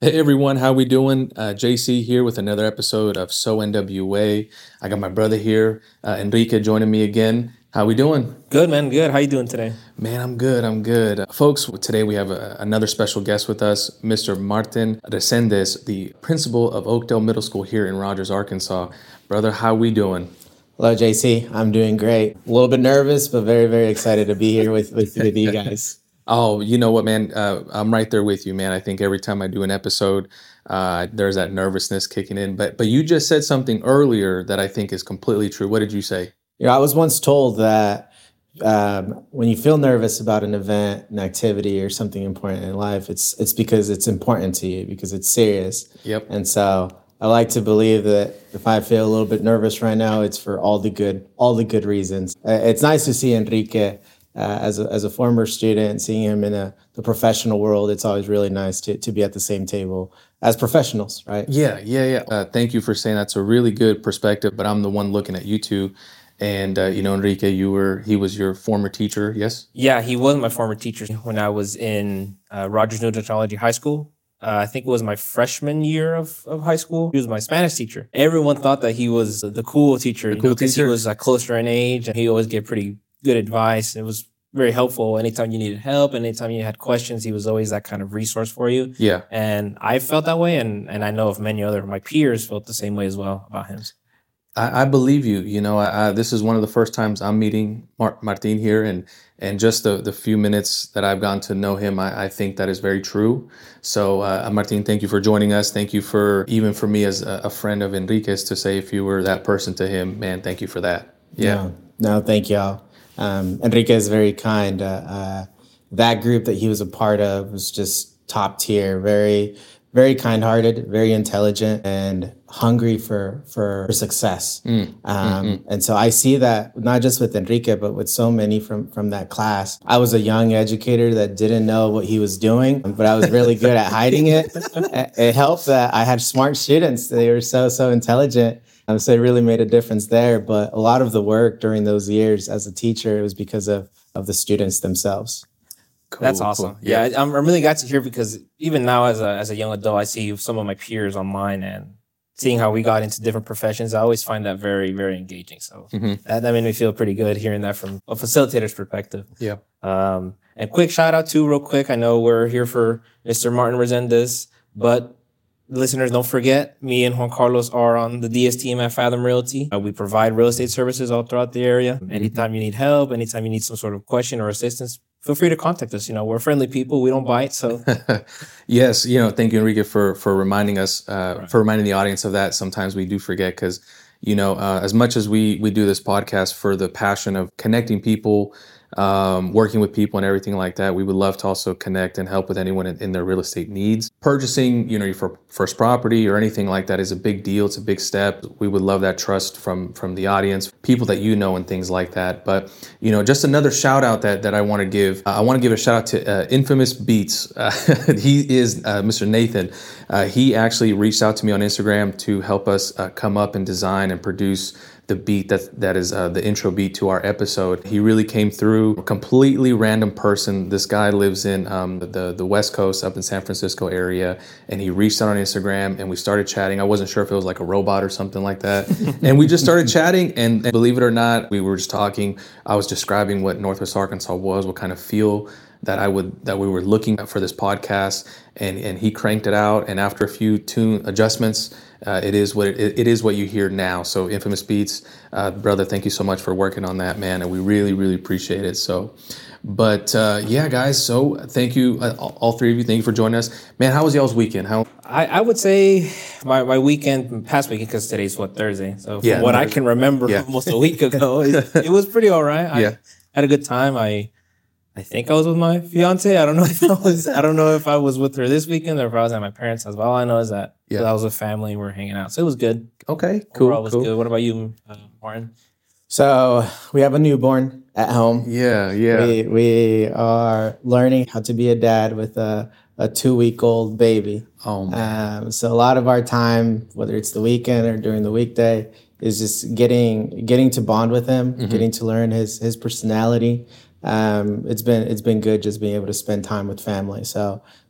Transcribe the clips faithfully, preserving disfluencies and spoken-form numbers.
Hey everyone, how we doing? Uh, J C here with another episode of So N W A. I got my brother here, uh, Enrique, joining me again. How we doing? Good, man. Good. How you doing today? Man, I'm good. I'm good. Uh, folks, today we have a, another special guest with us, Mister Martin Resendes, the principal of Oakdale Middle School here in Rogers, Arkansas. Brother, how we doing? Hello, J C. I'm doing great. A little bit nervous, but very, very excited to be here with, with, with you guys. Oh, you know what, man? Uh, I'm right there with you, man. I think every time I do an episode, uh, there's that nervousness kicking in. But but you just said something earlier that I think is completely true. What did you say? You know, I was once told that um, when you feel nervous about an event, an activity, or something important in life, it's it's because it's important to you, because it's serious. Yep. And so I like to believe that if I feel a little bit nervous right now, it's for all the good, all the good reasons. Uh, it's nice to see Enrique. Uh, as a as a former student, seeing him in a, the professional world, it's always really nice to to be at the same table as professionals, right? Yeah, yeah, yeah. Uh, thank you for saying that's a really good perspective. But I'm the one looking at you two, and uh, you know, Enrique, you were he was your former teacher, yes? Yeah, he was my former teacher when I was in uh, Rogers New Technology High School. Uh, I think it was my freshman year of, of high school. He was my Spanish teacher. Everyone thought that he was the cool teacher, The you cool know, because he teacher? was uh, closer in age, and he always gave pretty good advice. It was very helpful. Anytime you needed help, anytime you had questions, he was always that kind of resource for you. Yeah. And I felt that way, and and I know of many other of my peers felt the same way as well about him. I, I believe you. You know, I, I, this is one of the first times I'm meeting Mar- Martin here, and and just the the few minutes that I've gotten to know him, I, I think that is very true. So, uh, Martin, thank you for joining us. Thank you for even for me as a, a friend of Enrique's to say if you were that person to him, man, thank you for that. Yeah. No, no, thank y'all. Um, Enrique is very kind. Uh, uh, that group that he was a part of was just top tier. Very, very kind-hearted, very intelligent, and hungry for for success. Mm, Um, mm, mm. and so I see that not just with Enrique, but with so many from from that class. I was a young educator that didn't know what he was doing, but I was really good at hiding it. It helped that I had smart students. They were so so intelligent. Um, so it really made a difference there. But a lot of the work during those years as a teacher, it was because of, of the students themselves. Cool, That's awesome. cool. Yeah, I- I'm, I'm really glad to hear because even now as a as a young adult, I see some of my peers online and seeing how we got into different professions. I always find that very, very engaging. So Mhm. that, that made me feel pretty good hearing that from a facilitator's perspective. Yeah. Um, and quick shout out too, real quick. I know we're here for Mister Martin Resendes, but listeners, don't forget, me and Juan Carlos are on the D S team at Fathom Realty. Uh, we provide real estate services all throughout the area. Anytime you need help, anytime you need some sort of question or assistance, feel free to contact us. You know, we're friendly people. We don't bite. So Yes, you know, thank you, Enrique, for for reminding us, uh, Right. for reminding the audience of that. Sometimes we do forget because, you know, uh, as much as we we do this podcast for the passion of connecting people, um, working with people, and everything like that, we would love to also connect and help with anyone in, in their real estate needs. Purchasing, you know, your fir- first property or anything like that is a big deal. It's a big step. We would love that trust from from the audience, people that you know, and things like that. But you know, just another shout out that that I want to give. Uh, I want to give a shout out to uh, Infamous Beats. Uh, he is uh, Mister Nathan. Uh, he actually reached out to me on Instagram to help us uh, come up and design and produce the beat that that is uh, the intro beat to our episode. He really came through. A completely random person. This guy lives in um, the the West Coast, up in San Francisco area, and he reached out on Instagram and we started chatting. I wasn't sure if it was like a robot or something like that, and we just started chatting. And, and believe it or not, we were just talking. I was describing what Northwest Arkansas was, what kind of feel that I would that we were looking at for this podcast, and and he cranked it out. And after a few tune adjustments, uh, it is what it, it is what you hear now. So Infamous Beats, uh, brother, thank you so much for working on that, man, and we really really appreciate it. So, but uh, yeah, guys, so thank you, uh, all all three of you. Thank you for joining us, man. How was y'all's weekend? How? I, I would say my, my weekend, past weekend, because today's what, Thursday. So from Yeah, what I Thursday. can remember Yeah. almost a week ago, it, it was pretty all right. I Yeah. had a good time. I I think I was with my fiance. I don't know if I was. I don't know if I was with her this weekend or if I was at my parents' house. But all I know is that Yeah. I was with family. We're hanging out, so it was good. Okay, Overall, cool, it was cool. good. What about you, uh, Martin? So we have a newborn at home. Yeah, yeah. We we are learning how to be a dad with a, a two week old baby. Oh man. Um, so a lot of our time, whether it's the weekend or during the weekday, is just getting getting to bond with him, Mhm. getting to learn his his personality. Um, it's been it's been good just being able to spend time with family. So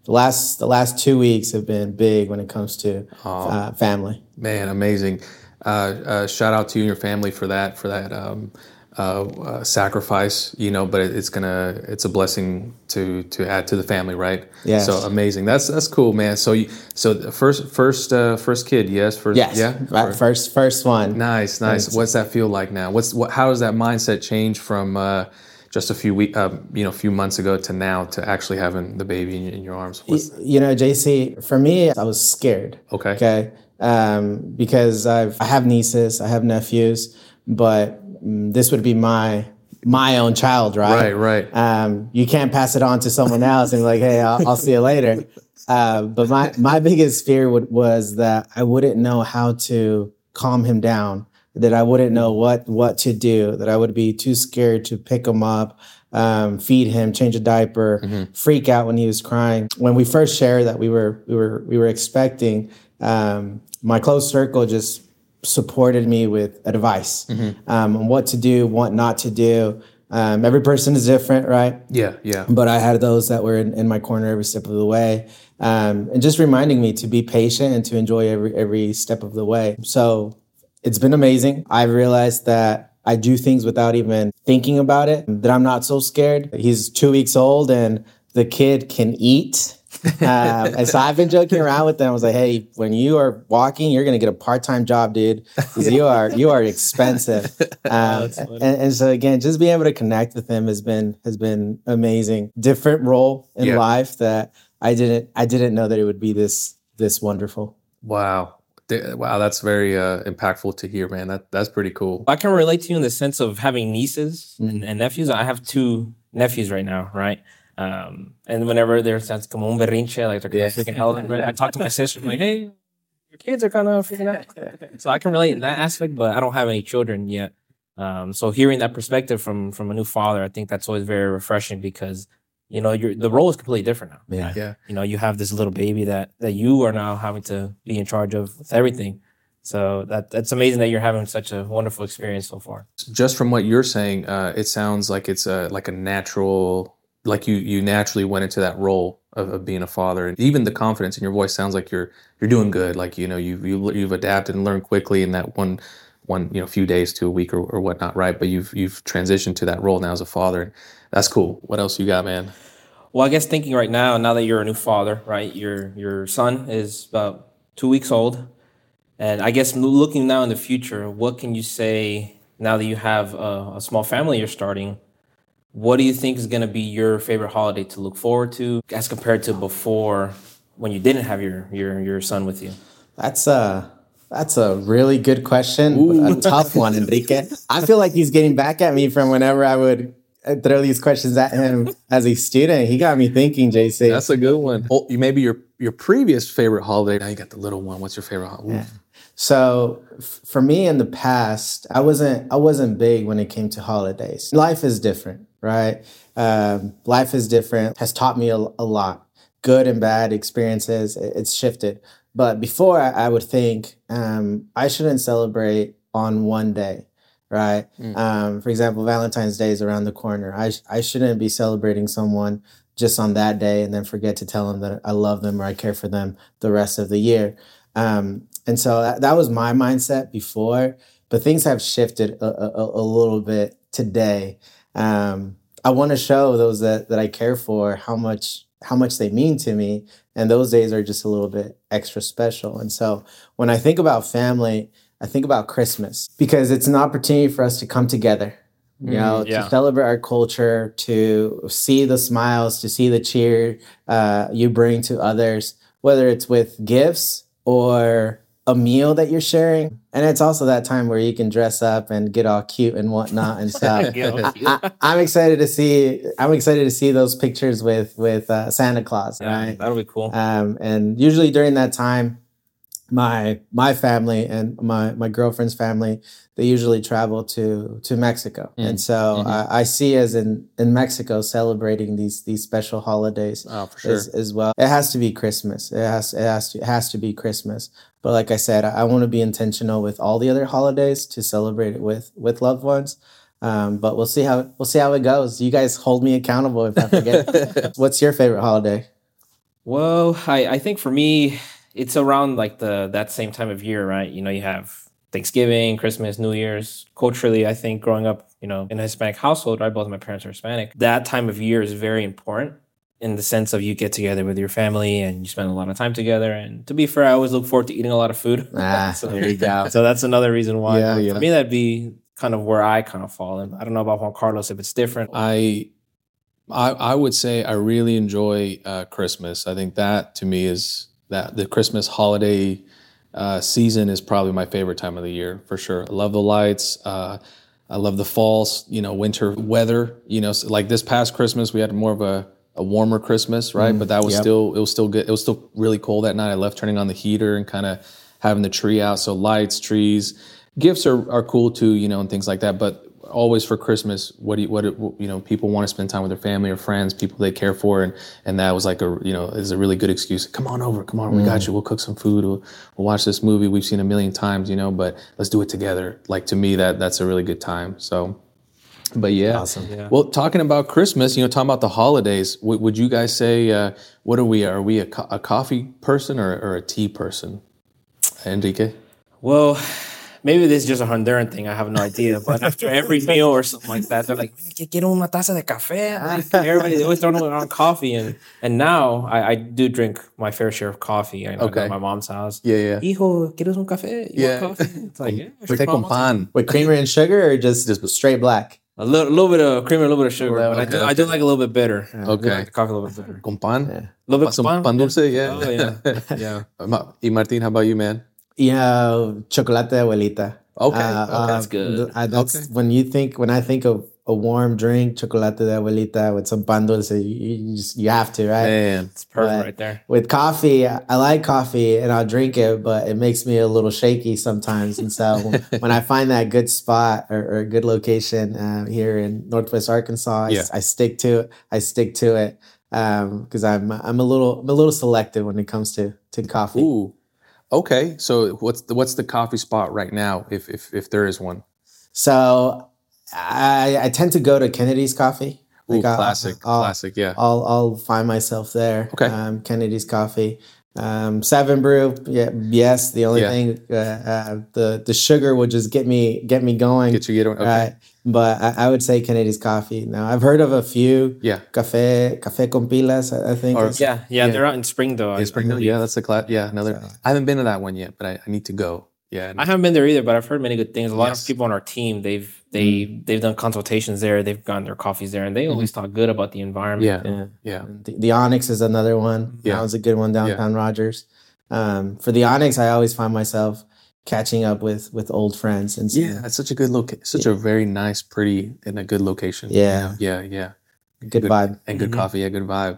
the last the last two weeks have been big when it comes to Oh. uh, family. Man, amazing. Uh, uh, shout out to you and your family for that, for that um, uh, uh, sacrifice, you know, but it, it's gonna, it's a blessing to, to add to the family, right? Yes. So amazing. That's, that's cool, man. So you, so the first, first, uh, first kid, yes? First, Yes. Yeah. Right, first first one. Nice, nice. Thanks. What's that feel like now? What's, what, how does that mindset change from, uh, just a few week, uh, you know, a few months ago to now to actually having the baby in, in your arms? What's, You know, J C, for me, I was scared. okay. Okay. Um, because I've I have nieces, I have nephews, but mm, this would be my my own child, right? Right, right. Um, you can't pass it on to someone else and be like, hey, I'll, I'll see you later. Uh, but my my biggest fear would, was that I wouldn't know how to calm him down, that I wouldn't know what what to do, that I would be too scared to pick him up, um, feed him, change a diaper, Mm-hmm. freak out when he was crying. When we first shared that we were we were we were expecting, um, my close circle just supported me with advice Mm-hmm. um, on what to do, what not to do. Um, every person is different, right? Yeah, yeah. But I had those that were in, in my corner every step of the way, um, and just reminding me to be patient and to enjoy every every step of the way. So it's been amazing. I've realized that I do things without even thinking about it, that I'm not so scared. He's two weeks old and the kid can eat. um, and so I've been joking around with them. I was like, hey, when you are walking, you're going to get a part-time job, dude, because you are, you are expensive. Um, and, and so again, just being able to connect with him has been, has been amazing. Different role in Yeah. life that I didn't, I didn't know that it would be this, this wonderful. Wow. Th- Wow, that's very uh, impactful to hear, man. That that's pretty cool. I can relate to you in the sense of having nieces and, and nephews. I have two nephews right now, right? Um, and whenever there's that's como un berrinche, like they're kind of freaking hell, right? I talk to my sister, I'm like, hey, your kids are kind of freaking out. So I can relate in that aspect, but I don't have any children yet. Um, so hearing that perspective from from a new father, I think that's always very refreshing because, you know, your the role is completely different now. Yeah. Yeah. You know, you have this little baby that that you are now having to be in charge of with everything. So that that's amazing that you're having such a wonderful experience so far. Just from what you're saying, uh, it sounds like it's a like a natural, like you you naturally went into that role of, of being a father, and even the confidence in your voice sounds like you're you're doing good. Like you know you you you've adapted and learned quickly in that one one you know few days to a week or, or whatnot, right? But you've you've transitioned to that role now as a father. That's cool. What else you got, man? Well, I guess thinking right now, now that you're a new father, right? Your your son is about two weeks old, and I guess looking now in the future, what can you say now that you have a, a small family you're starting? What do you think is going to be your favorite holiday to look forward to as compared to before when you didn't have your your your son with you? That's a that's a really good question, but a tough one, Enrique. I feel like he's getting back at me from whenever I would throw these questions at him as a student. He got me thinking, J C. That's a good one. Oh, you maybe your your previous favorite holiday. Now you got the little one. What's your favorite holiday? Yeah. So f- for me in the past, I wasn't I wasn't big when it came to holidays. Life is different, right? Um, life is different. Has taught me a, a lot, good and bad experiences. It- It's shifted. But before, I, I would think um, I shouldn't celebrate on one day, right? Mm. Um, for example, Valentine's Day is around the corner. I sh- I shouldn't be celebrating someone just on that day and then forget to tell them that I love them or I care for them the rest of the year. Um, and so that, that was my mindset before, but things have shifted a, a, a little bit today. Um, I want to show those that, that I care for how much how much they mean to me, and those days are just a little bit extra special. And so when I think about family, I think about Christmas because it's an opportunity for us to come together, you know, Mm, yeah. to celebrate our culture, to see the smiles, to see the cheer uh, you bring to others, whether it's with gifts or a meal that you're sharing. And it's also that time where you can dress up and get all cute and whatnot. And so I, I, I'm excited to see, I'm excited to see those pictures with, with uh, Santa Claus, Yeah, right? that'll be cool. Um, and usually during that time, my my family and my my girlfriend's family, they usually travel to to Mexico, Mm. and so Mhm. I, I see as in in Mexico celebrating these these special holidays Oh, for sure. as, as well. It has to be Christmas. It has it has to it has to be Christmas. But like I said, I, I want to be intentional with all the other holidays to celebrate it with with loved ones. Um, but we'll see how we'll see how it goes. You guys hold me accountable if I forget. What's your favorite holiday? Well, I, I think for me, it's around like the that same time of year, right? You know, you have Thanksgiving, Christmas, New Year's. Culturally, I think growing up, you know, in a Hispanic household, right? Both of my parents are Hispanic. That time of year is very important in the sense of you get together with your family and you spend a lot of time together. And to be fair, I always look forward to eating a lot of food. Ah, so, there you go. so that's another reason why. Yeah, But yeah. For me, that'd be kind of where I kind of fall. And I don't know about Juan Carlos if it's different. I I, I would say I really enjoy uh, Christmas. I think that to me is that the Christmas holiday uh, season is probably my favorite time of the year for sure. I love the lights. Uh, I love the fall, you know, winter weather. You know, so like this past Christmas, we had more of a, a warmer Christmas, right? Mm, but that was yep. still it was still good. It was still really cold that night. I left turning on the heater and kind of having the tree out. So lights, trees, gifts are are cool too, you know, and things like that. But always for Christmas, what do you, what do- you know, people want to spend time with their family or friends, people they care for, and and that was like a you know is a really good excuse. Come on over, come on, we got you. We'll cook some food. We'll, we'll watch this movie we've seen a million times, you know, but let's do it together. Like to me, that that's a really good time. So, but yeah, Awesome. Yeah. Well, talking about Christmas, you know, talking about the holidays, w- would you guys say uh, what are we? Are we a, co- a coffee person or, or a tea person? Enrique? Well, maybe this is just a Honduran thing. I have no idea. But after every meal or something like that, they're like, "Man, que quiero una taza de café." Like, everybody they always throwing around coffee, and and now I, I do drink my fair share of coffee. I, I go Okay. to my mom's house. Yeah, yeah. Hijo, ¿quieres un café? You Yeah. want coffee? It's like, yeah, sure, Café con mom. pan. With creamer and sugar or just, just straight black? A little, little bit of cream and a little bit of sugar, but I do, Okay, I do like a little bit bitter. I do Okay. like the coffee a little bit bitter. Con pan? Yeah. A little bit Some pan, pan dulce, yeah. Oh yeah, yeah. Ma- Y Martin, how about you, man? You know, chocolate de abuelita. Okay, Uh, okay. uh, That's good. th- I, that's Okay. when you think when I think of a warm drink, chocolate de abuelita with some pan dulce, you, you just you have to, right? Man, It's perfect But right there. With coffee, I I like coffee and I'll drink it, but it makes me a little shaky sometimes. And so when I find that good spot or, or a good location uh, here in Northwest Arkansas, I, Yeah. I stick to it. I stick to it because I'm I'm a little I'm a little selective when it comes to to coffee. ooh. Okay, so what's the, what's the coffee spot right now, if if if there is one? So I I tend to go to Kennedy's Coffee. Ooh, Like, I'll- classic, I'll- classic, yeah. I'll I'll find myself there. Okay. Um, Kennedy's Coffee. Um, Seven Brew. Yeah. Yes. The only Yeah. thing, uh, uh, the the sugar would just get me get me going. Get you get on. Okay. Right. But I, I would say Kennedy's Coffee. Now I've heard of a few. Yeah. Cafe Cafe con Pilas. I, I think. Or- it's- Yeah, yeah, Yeah. they're out in Springdale. I- Yeah, Springdale. Yeah, that's the class. Yeah, another. So- I haven't been to that one yet, but I, I need to go. Yeah. I haven't been there either, but I've heard many good things. A lot Yes. of people on our team, they've they they've done consultations there. They've gotten their coffees there, and they always talk good about the environment. Yeah. Yeah. Yeah. The, the Onyx is another one. Yeah. That was a good one downtown Rogers. Um, for the Onyx, I always find myself catching up with with old friends and Yeah, that's such a good location. Such a very nice, pretty, and a good location. Yeah. Yeah, yeah. good vibe. And good Mhm. coffee. Yeah, good vibe.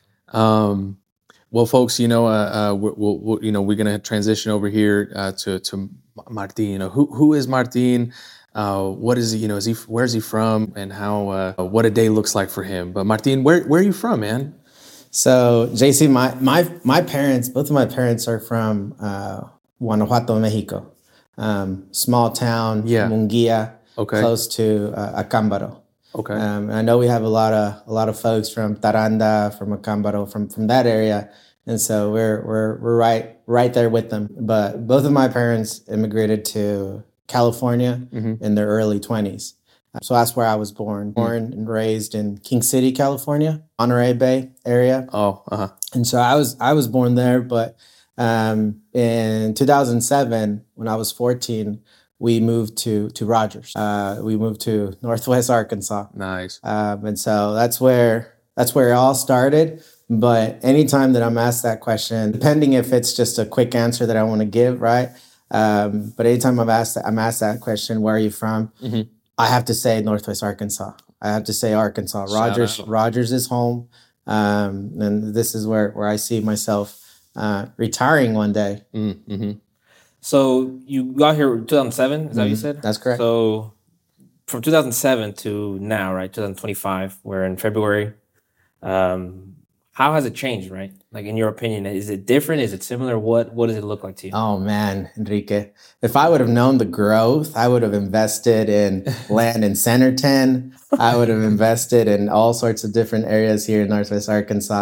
Um, well, folks, you know, uh, uh, we'll, we'll, we'll, you know, we're gonna transition over here uh, to to Martin. You know, who who is Martin? Uh, what is he? You know, is he? Where is he from? And how? Uh, what a day looks like for him. But Martin, where where are you from, man? So, J C, my my my parents, both of my parents are from uh, Guanajuato, Mexico. Um, small town, Yeah. Munguia, Okay. close to uh, Acámbaro. Okay. Um, I know we have a lot of a lot of folks from Taranda, from Acámbaro, from from that area, and so we're we're we're right right there with them. But both of my parents immigrated to California Mhm. in their early twenties. So that's where I was born, born and raised in King City, California, Monterey Bay area. Oh, uh huh. And so I was I was born there, but um, in two thousand seven, when I was fourteen, we moved to to Rogers. Uh, we moved to Northwest Arkansas, Nice. um, and so that's where that's where it all started. But anytime that I'm asked that question, depending if it's just a quick answer that I want to give, right? Um, but anytime I'm asked I'm asked that question, where are you from? Mhm. I have to say Northwest Arkansas. I have to say Arkansas. Shout Rogers out. Rogers is home, um, and this is where where I see myself uh, retiring one day. Mm-hmm. So you got here in two thousand seven, is that what you Mhm. said? That's correct. So from two thousand seven to now, right, twenty twenty-five, we're in February. Um, how has it changed, right? Like in your opinion, is it different? Is it similar? What what does it look like to you? Oh man, Enrique! If I would have known the growth, I would have invested in land in Centerton. I would have invested in all sorts of different areas here in Northwest Arkansas.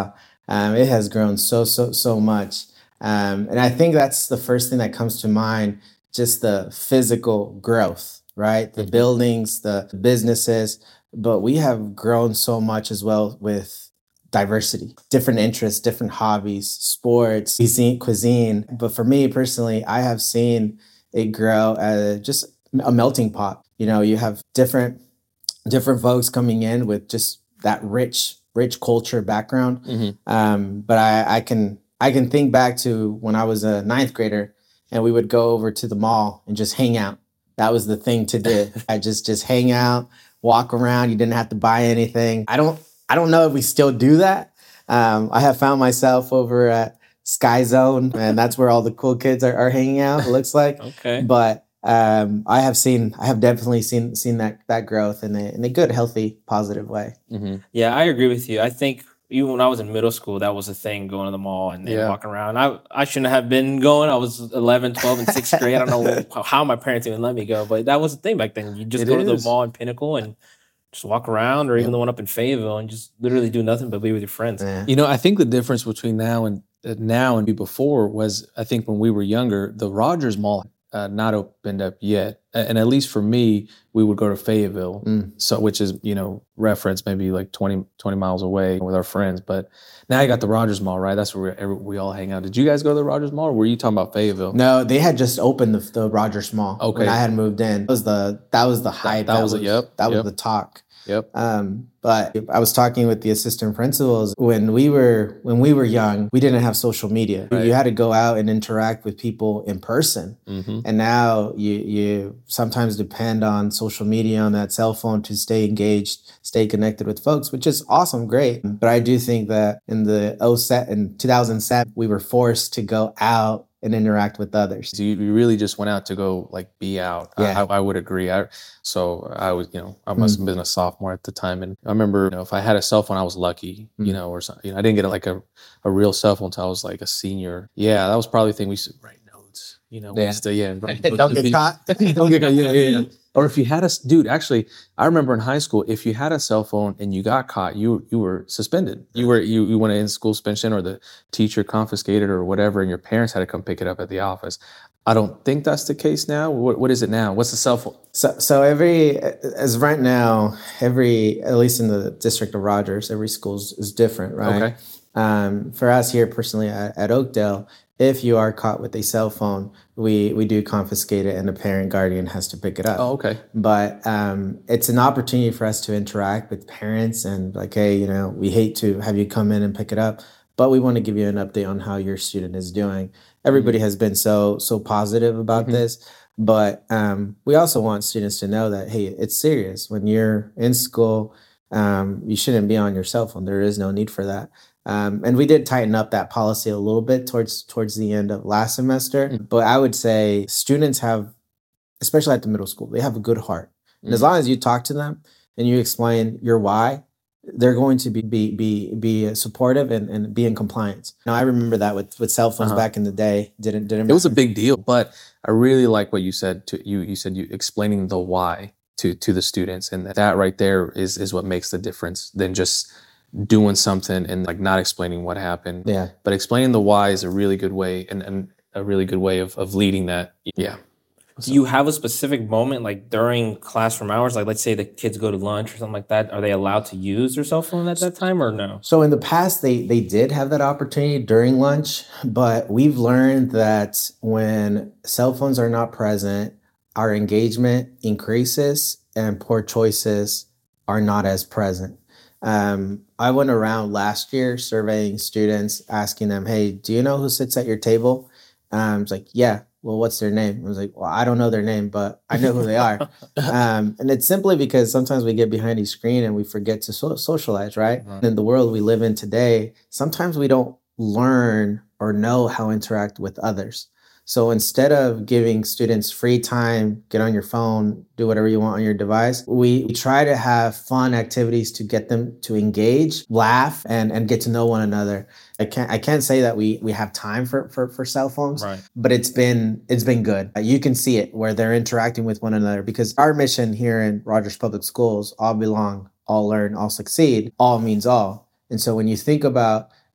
Um, it has grown so, so, so much. Um, and I think that's the first thing that comes to mind, just the physical growth, right? The Mhm. buildings, the businesses, but we have grown so much as well with diversity, different interests, different hobbies, sports, cuisine, cuisine. But for me personally, I have seen it grow as just a melting pot. You know, you have different different folks coming in with just that rich, rich culture background. Mhm. Um, but I, I can I can think back to when I was a ninth grader and we would go over to the mall and just hang out. That was the thing to do. I just just hang out, walk around. You didn't have to buy anything. I don't I don't know if we still do that. Um, I have found myself over at Sky Zone, and that's where all the cool kids are, are hanging out. It looks like, Okay. but um, I have seen, I have definitely seen seen that that growth in a in a good, healthy, positive way. Mhm. Yeah, I agree with you. I think even when I was in middle school, that was a thing, going to the mall and, and Yeah. walking around. I I shouldn't have been going. I was eleven, twelve, and sixth grade. I don't know how, how my parents even let me go, but that was the thing back then. You just It go to the is. mall in Pinnacle and just walk around, or even Yep. the one up in Fayetteville, and just literally do nothing but be with your friends. Yeah. You know, I think the difference between now and uh, now and before was, I think when we were younger, the Rogers Mall uh, not opened up yet, A- and at least for me, we would go to Fayetteville, Mm. so which is, you know, reference maybe like twenty, twenty miles away with our friends. But now you got the Rogers Mall, right? That's where we, every, we all hang out. Did you guys go to the Rogers Mall, or were you talking about Fayetteville? No, they had just opened the, the Rogers Mall when Okay. I had moved in. That was the that was the hype. that was it, yep, That was yep. the talk. Yep. Um, but I was talking with the assistant principals when we were when we were young. We didn't have social media. Right. You had to go out and interact with people in person. Mm-hmm. And now you you sometimes depend on social media, on that cell phone, to stay engaged, stay connected with folks, which is awesome, great. But I do think that in the oh set in two thousand seven, we were forced to go out and interact with others. So you, you really just went out to go like be out. Yeah. I, I would agree. I, so I was, you know, I must have been a sophomore at the time, and I remember, you know, if I had a cell phone, I was lucky, you Mm. know, or something. You know, I didn't get like a, a real cell phone until I was like a senior. Yeah, that was probably the thing. We used to write notes. You know, we Yeah. used to, yeah, write Don't notes. get caught. Don't get caught. Yeah, yeah, yeah. Or if you had a s- dude, actually, I remember in high school, if you had a cell phone and you got caught, you you were suspended. You were you you went in school suspension, or the teacher confiscated or whatever, and your parents had to come pick it up at the office. I don't think that's the case now. What what is it now? What's the cell phone? So, so every as right now, every at least in the district of Rogers, every school is, is different, right? Okay. Um, for us here personally at, at Oakdale, if you are caught with a cell phone, we we do confiscate it, and the parent guardian has to pick it up. Oh, okay. But um, it's an opportunity for us to interact with parents and like, hey, you know, we hate to have you come in and pick it up, but we want to give you an update on how your student is doing. Everybody has been so so positive about Mhm. this, but um, we also want students to know that, hey, it's serious. When you're in school, um, you shouldn't be on your cell phone. There is no need for that. Um, and we did tighten up that policy a little bit towards towards the end of last semester. Mm. But I would say students have, especially at the middle school, they have a good heart. And as Mm. long as you talk to them and you explain your why, they're going to be be be be supportive and, and be in compliance. Now I remember that with, with cell phones Uh-huh. back in the day. Didn't didn't It was a matter. big deal, but I really like what you said. To you, you said you explaining the why to to the students, and that right there is is what makes the difference than just doing something and like not explaining what happened. Yeah. But explaining the why is a really good way, and, and a really good way of of leading that. Yeah. Do you have a specific moment, like during classroom hours? Like, let's say the kids go to lunch or something like that. Are they allowed to use their cell phone at that time, or no? So in the past, they they did have that opportunity during lunch, but we've learned that when cell phones are not present, our engagement increases and poor choices are not as present. Um, I went around last year surveying students, asking them, "Hey, do you know who sits at your table?" Um, it's like, "Yeah." Well, what's their name? I was like, "Well, I don't know their name, but I know who they are." Um, and it's simply because sometimes we get behind a screen and we forget to so- socialize, right? Right. In the world we live in today, sometimes we don't learn or know how to interact with others. So instead of giving students free time, get on your phone, do whatever you want on your device, we try to have fun activities to get them to engage, laugh, and, and get to know one another. I can't I can't say that we we have time for for, for cell phones, Right. but it's been it's been good. Uh, You can see it where they're interacting with one another, because our mission here in Rogers Public Schools, all belong, all learn, all succeed, all means all. And so when you think about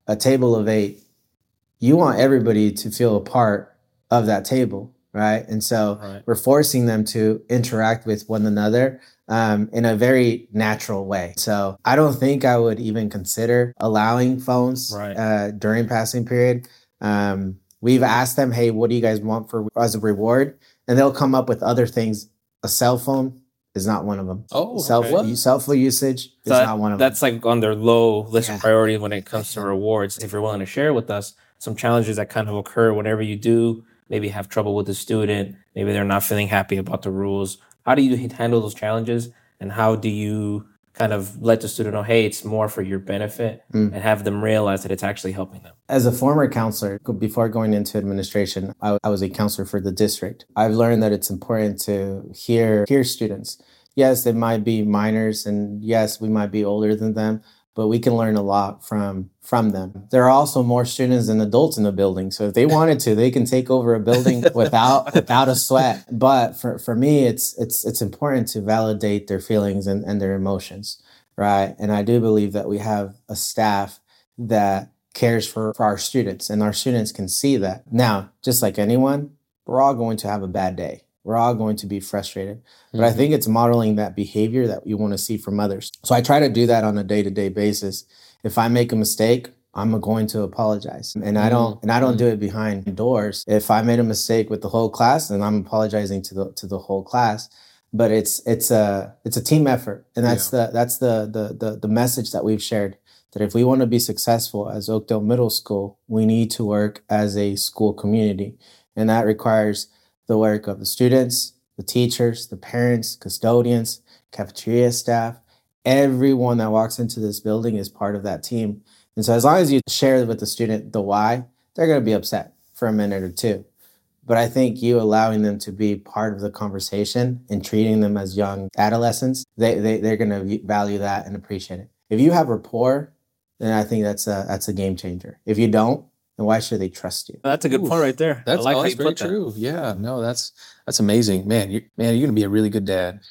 a table of eight, you want everybody to feel a part of that table, right? And so Right. we're forcing them to interact with one another um, in a very natural way. So I don't think I would even consider allowing phones Right. uh, during passing period. Um, we've asked them, hey, what do you guys want for as a reward? And they'll come up with other things. A cell phone is not one of them. Oh, Cell, okay. phone, cell phone usage is So that- not one of them. that's like on their low list Yeah. of priorities when it comes to rewards. If you're willing to share with us some challenges that kind of occur whenever you do maybe have trouble with the student, maybe they're not feeling happy about the rules. How do you handle those challenges, and how do you kind of let the student know, hey, it's more for your benefit, Mm. and have them realize that it's actually helping them? As a former counselor, before going into administration, I, I was a counselor for the district. I've learned that it's important to hear hear students. Yes, they might be minors, and yes, we might be older than them, but we can learn a lot from from them. There are also more students than adults in the building, so if they wanted to, they can take over a building without without a sweat. But for, for me, it's it's it's important to validate their feelings and, and their emotions, right? And I do believe that we have a staff that cares for, for our students, and our students can see that. Now, just like anyone, we're all going to have a bad day. We're all going to be frustrated. But I think it's modeling that behavior that you want to see from others. So I try to do that on a day-to-day basis. If I make a mistake, I'm going to apologize. And I don't and I don't do it behind doors. If I made a mistake with the whole class, then I'm apologizing to the to the whole class. But it's it's a it's a team effort. And that's the that's the the the the message that we've shared. That if we want to be successful as Oakdale Middle School, we need to work as a school community. And that requires the work of the students, the teachers, the parents, custodians, cafeteria staff. Everyone that walks into this building is part of that team. And so as long as you share with the student the why, they're going to be upset for a minute or two. But I think you allowing them to be part of the conversation and treating them as young adolescents, they, they, they're going to value that and appreciate it. If you have rapport, then I think that's a, that's a game changer. If you don't, then why should they trust you? That's a good Oof. point right there. That's, I like oh, how that's you very put that. true. Yeah, no, that's that's amazing, man. You, man, you're gonna be a really good dad.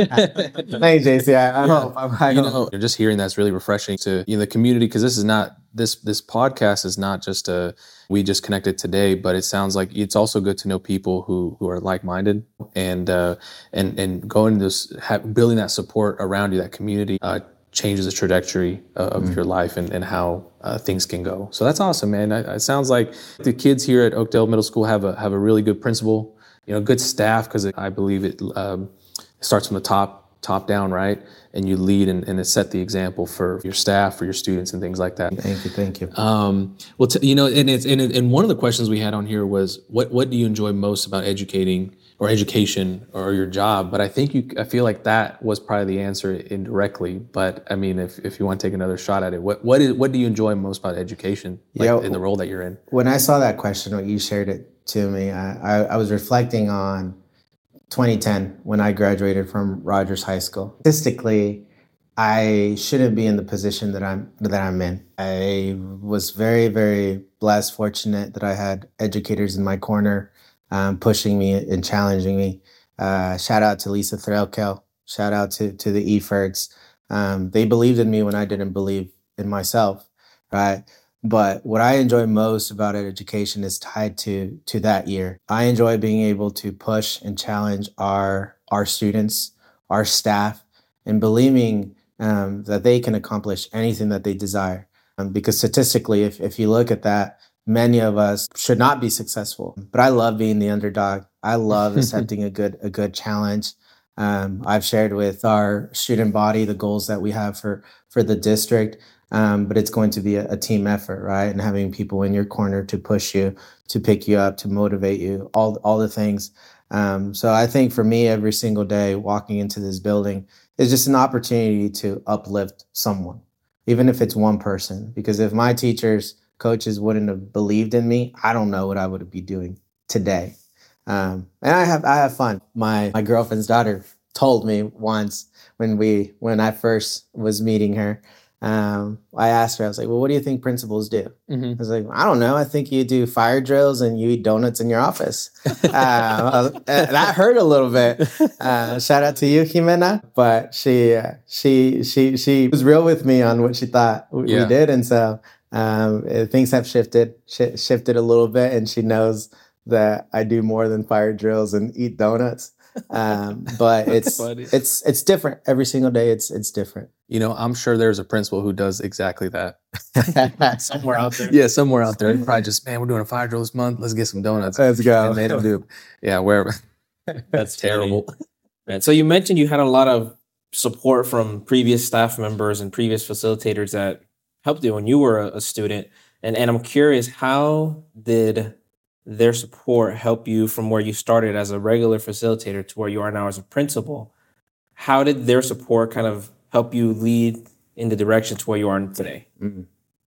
Thanks, J C. I, I Yeah. hope. I, I You hope. know, you're just hearing that's really refreshing to you know the community, because this is not this this podcast is not just a we just connected today, but it sounds like it's also good to know people who who are like minded and uh, and and going this have, building that support around you, that community. Uh, changes the trajectory uh, of mm. your life and, and how uh, things can go. So that's awesome, man. I, it sounds like the kids here at Oakdale Middle School have a have a really good principal, you know, good staff, because I believe it um, starts from the top top down, right? And you lead and, and set the example for your staff, for your students, and things like that. Thank you, thank you. Um, well, t- you know, and it's and, and one of the questions we had on here was, what what do you enjoy most about educating or education or your job? But I think you, I feel like that was probably the answer indirectly. But I mean, if, if you want to take another shot at it, what what is what do you enjoy most about education, like Yeah, in the role that you're in? When I saw that question, when you shared it to me, I, I, I was reflecting on twenty ten when I graduated from Rogers High School. Statistically, I shouldn't be in the position that I'm that I'm in. I was very, very blessed, fortunate that I had educators in my corner, um, pushing me and challenging me. Uh, shout out to Lisa Threlkel. Shout out to to the Eferts. Um, they believed in me when I didn't believe in myself, right? But what I enjoy most about education is tied to to that year. I enjoy being able to push and challenge our our students, our staff, and believing um, that they can accomplish anything that they desire. Um, because statistically, if if you look at that, many of us should not be successful. But I love being the underdog. I love accepting a good a good challenge. Um, I've shared with our student body the goals that we have for for the district. Um, but it's going to be a, a team effort, right? And having people in your corner to push you, to pick you up, to motivate you, all all the things. Um, so I think for me, every single day walking into this building is just an opportunity to uplift someone, even if it's one person. Because if my teachers, coaches wouldn't have believed in me, I don't know what I would be doing today. Um, and I have I have fun. My my girlfriend's daughter told me once when we when I first was meeting her. Um, I asked her, I was like, well, what do you think principals do? Mm-hmm. I was like, I don't know. I think you do fire drills and you eat donuts in your office. uh, that hurt a little bit. Uh, shout out to you, Jimena. But she, uh, she, she, she was real with me on what she thought we yeah. did. And so Um, eh, things have shifted, sh- shifted a little bit, and she knows that I do more than fire drills and eat donuts. Um, but it's Funny. it's it's different every single day. It's it's different. You know, I'm sure there's a principal who does exactly that. Somewhere out there. Yeah, somewhere out there. They probably just, man, we're doing a fire drill this month. Let's get some donuts. Let's go. And they don't do, yeah, wherever. That's terrible. funny. Man, so you mentioned you had a lot of support from previous staff members and previous facilitators that helped you when you were a, a student. And and I'm curious, how did their support help you from where you started as a regular facilitator to where you are now as a principal? How did their support kind of help you lead in the direction to where you are today? Mm.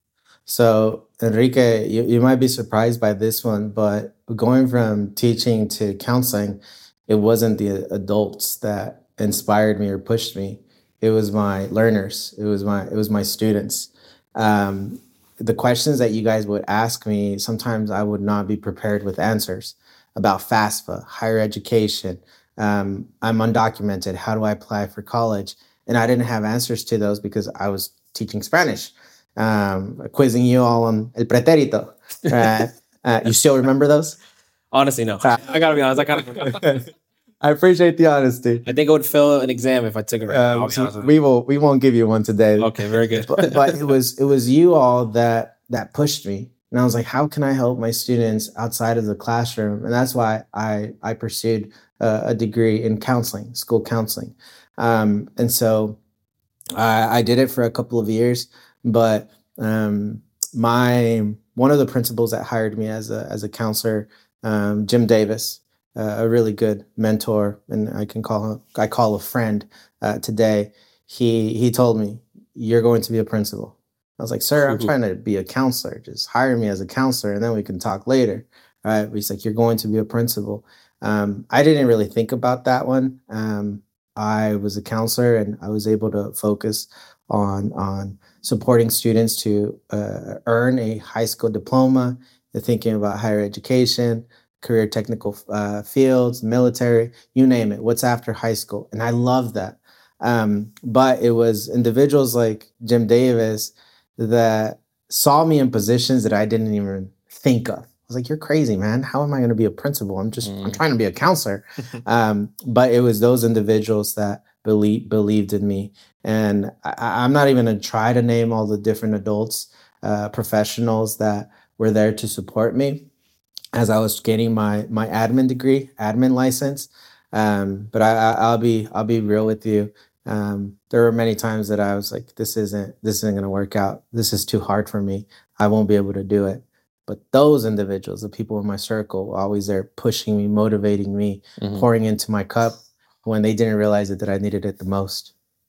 So, Enrique, you, you might be surprised by this one, but going from teaching to counseling, it wasn't the adults that inspired me or pushed me. It was my learners. It was my it was my students. Um, the questions that you guys would ask me, sometimes I would not be prepared with answers about FAFSA, higher education. Um, I'm undocumented. How do I apply for college? And I didn't have answers to those because I was teaching Spanish, um, quizzing you all on el pretérito. Uh, uh, you still remember those? Honestly, no. I gotta be honest. I gotta. I appreciate the honesty. I think I would fail an exam if I took it right now. Um, so we will. We won't give you one today. Okay, very good. but, but it was it was you all that that pushed me, and I was like, how can I help my students outside of the classroom? And that's why I I pursued uh, a degree in counseling, school counseling, um, and so I, I did it for a couple of years. But um, my one of the principals that hired me as a as a counselor, um, Jim Davis. Uh, a really good mentor, and I can call him, I call a friend uh, today. He he told me, "You're going to be a principal." I was like, "Sir, I'm trying to be a counselor. Just hire me as a counselor, and then we can talk later." All right? But he's like, "You're going to be a principal." Um, I didn't really think about that one. Um, I was a counselor, and I was able to focus on on supporting students to uh, earn a high school diploma, thinking about higher education, career technical uh, fields, military, you name it, what's after high school. And I love that. Um, but it was individuals like Jim Davis that saw me in positions that I didn't even think of. I was like, you're crazy, man. How am I going to be a principal? I'm just, mm. I'm trying to be a counselor. um, but it was those individuals that believe, believed in me. And I, I'm not even going to try to name all the different adults, uh, professionals that were there to support me as I was getting my my admin degree, admin license. Um, but I, I, I'll be I'll be real with you. Um, there were many times that I was like, this isn't this isn't going to work out. This is too hard for me. I won't be able to do it. But those individuals, the people in my circle, were always there pushing me, motivating me, mm-hmm. pouring into my cup when they didn't realize it that I needed it the most.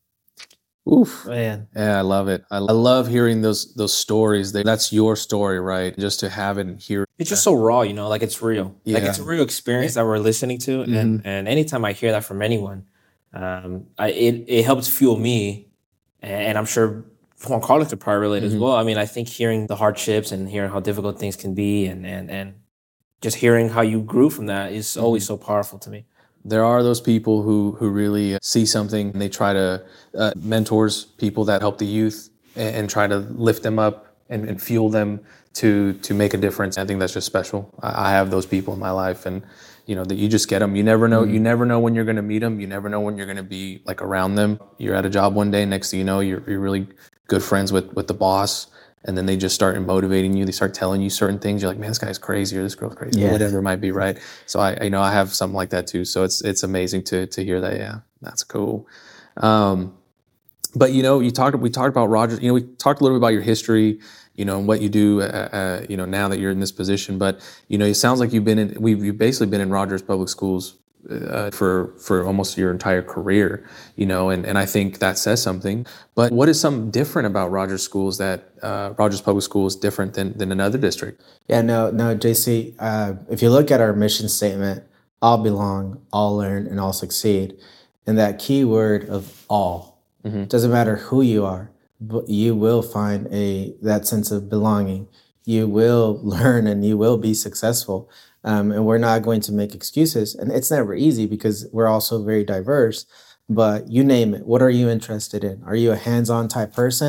Oof, man. Yeah, I love it. I, I love hearing those those stories. They, that's your story, right? Just to have it and hear. It's just so raw, you know, like it's real. Yeah. Like it's a real experience that we're listening to. Mm-hmm. And and anytime I hear that from anyone, um, I, it, it helps fuel me. And I'm sure Juan Carlos could probably relate mm-hmm. as well. I mean, I think hearing the hardships and hearing how difficult things can be and and, and just hearing how you grew from that is mm-hmm. always so powerful to me. There are those people who who really see something and they try to uh, mentors people that help the youth and, and try to lift them up and, and fuel them to to make a difference. I think that's just special. I, I have those people in my life, and you know that you just get them. You never know. Mm-hmm. You never know when you're going to meet them. You never know when you're going to be like around them. You're at a job one day, next thing you know, you're you're really good friends with with the boss. And then they just start motivating you. They start telling you certain things. You're like, man, this guy's crazy or this girl's crazy, yeah. or whatever it might be, right? So I, you know, I have something like that too. So it's it's amazing to to hear that. Yeah, that's cool. Um, but you know, you talked we talked about Rogers. You know, we talked a little bit about your history. You know, and what you do. Uh, uh, you know, now that you're in this position, but you know, it sounds like you've been in. We've you've basically been in Rogers Public Schools Uh, for for almost your entire career, you know, and, and I think that says something. But what is something different about Rogers Schools that uh, Rogers Public Schools is different than than another district? Yeah, no, no, J C. Uh, if you look at our mission statement, all belong, all learn, and all succeed, and that key word of all mm-hmm. doesn't matter who you are, but you will find a that sense of belonging. You will learn, and you will be successful. Um, and we're not going to make excuses. And it's never easy because we're also very diverse. But you name it. What are you interested in? Are you a hands-on type person?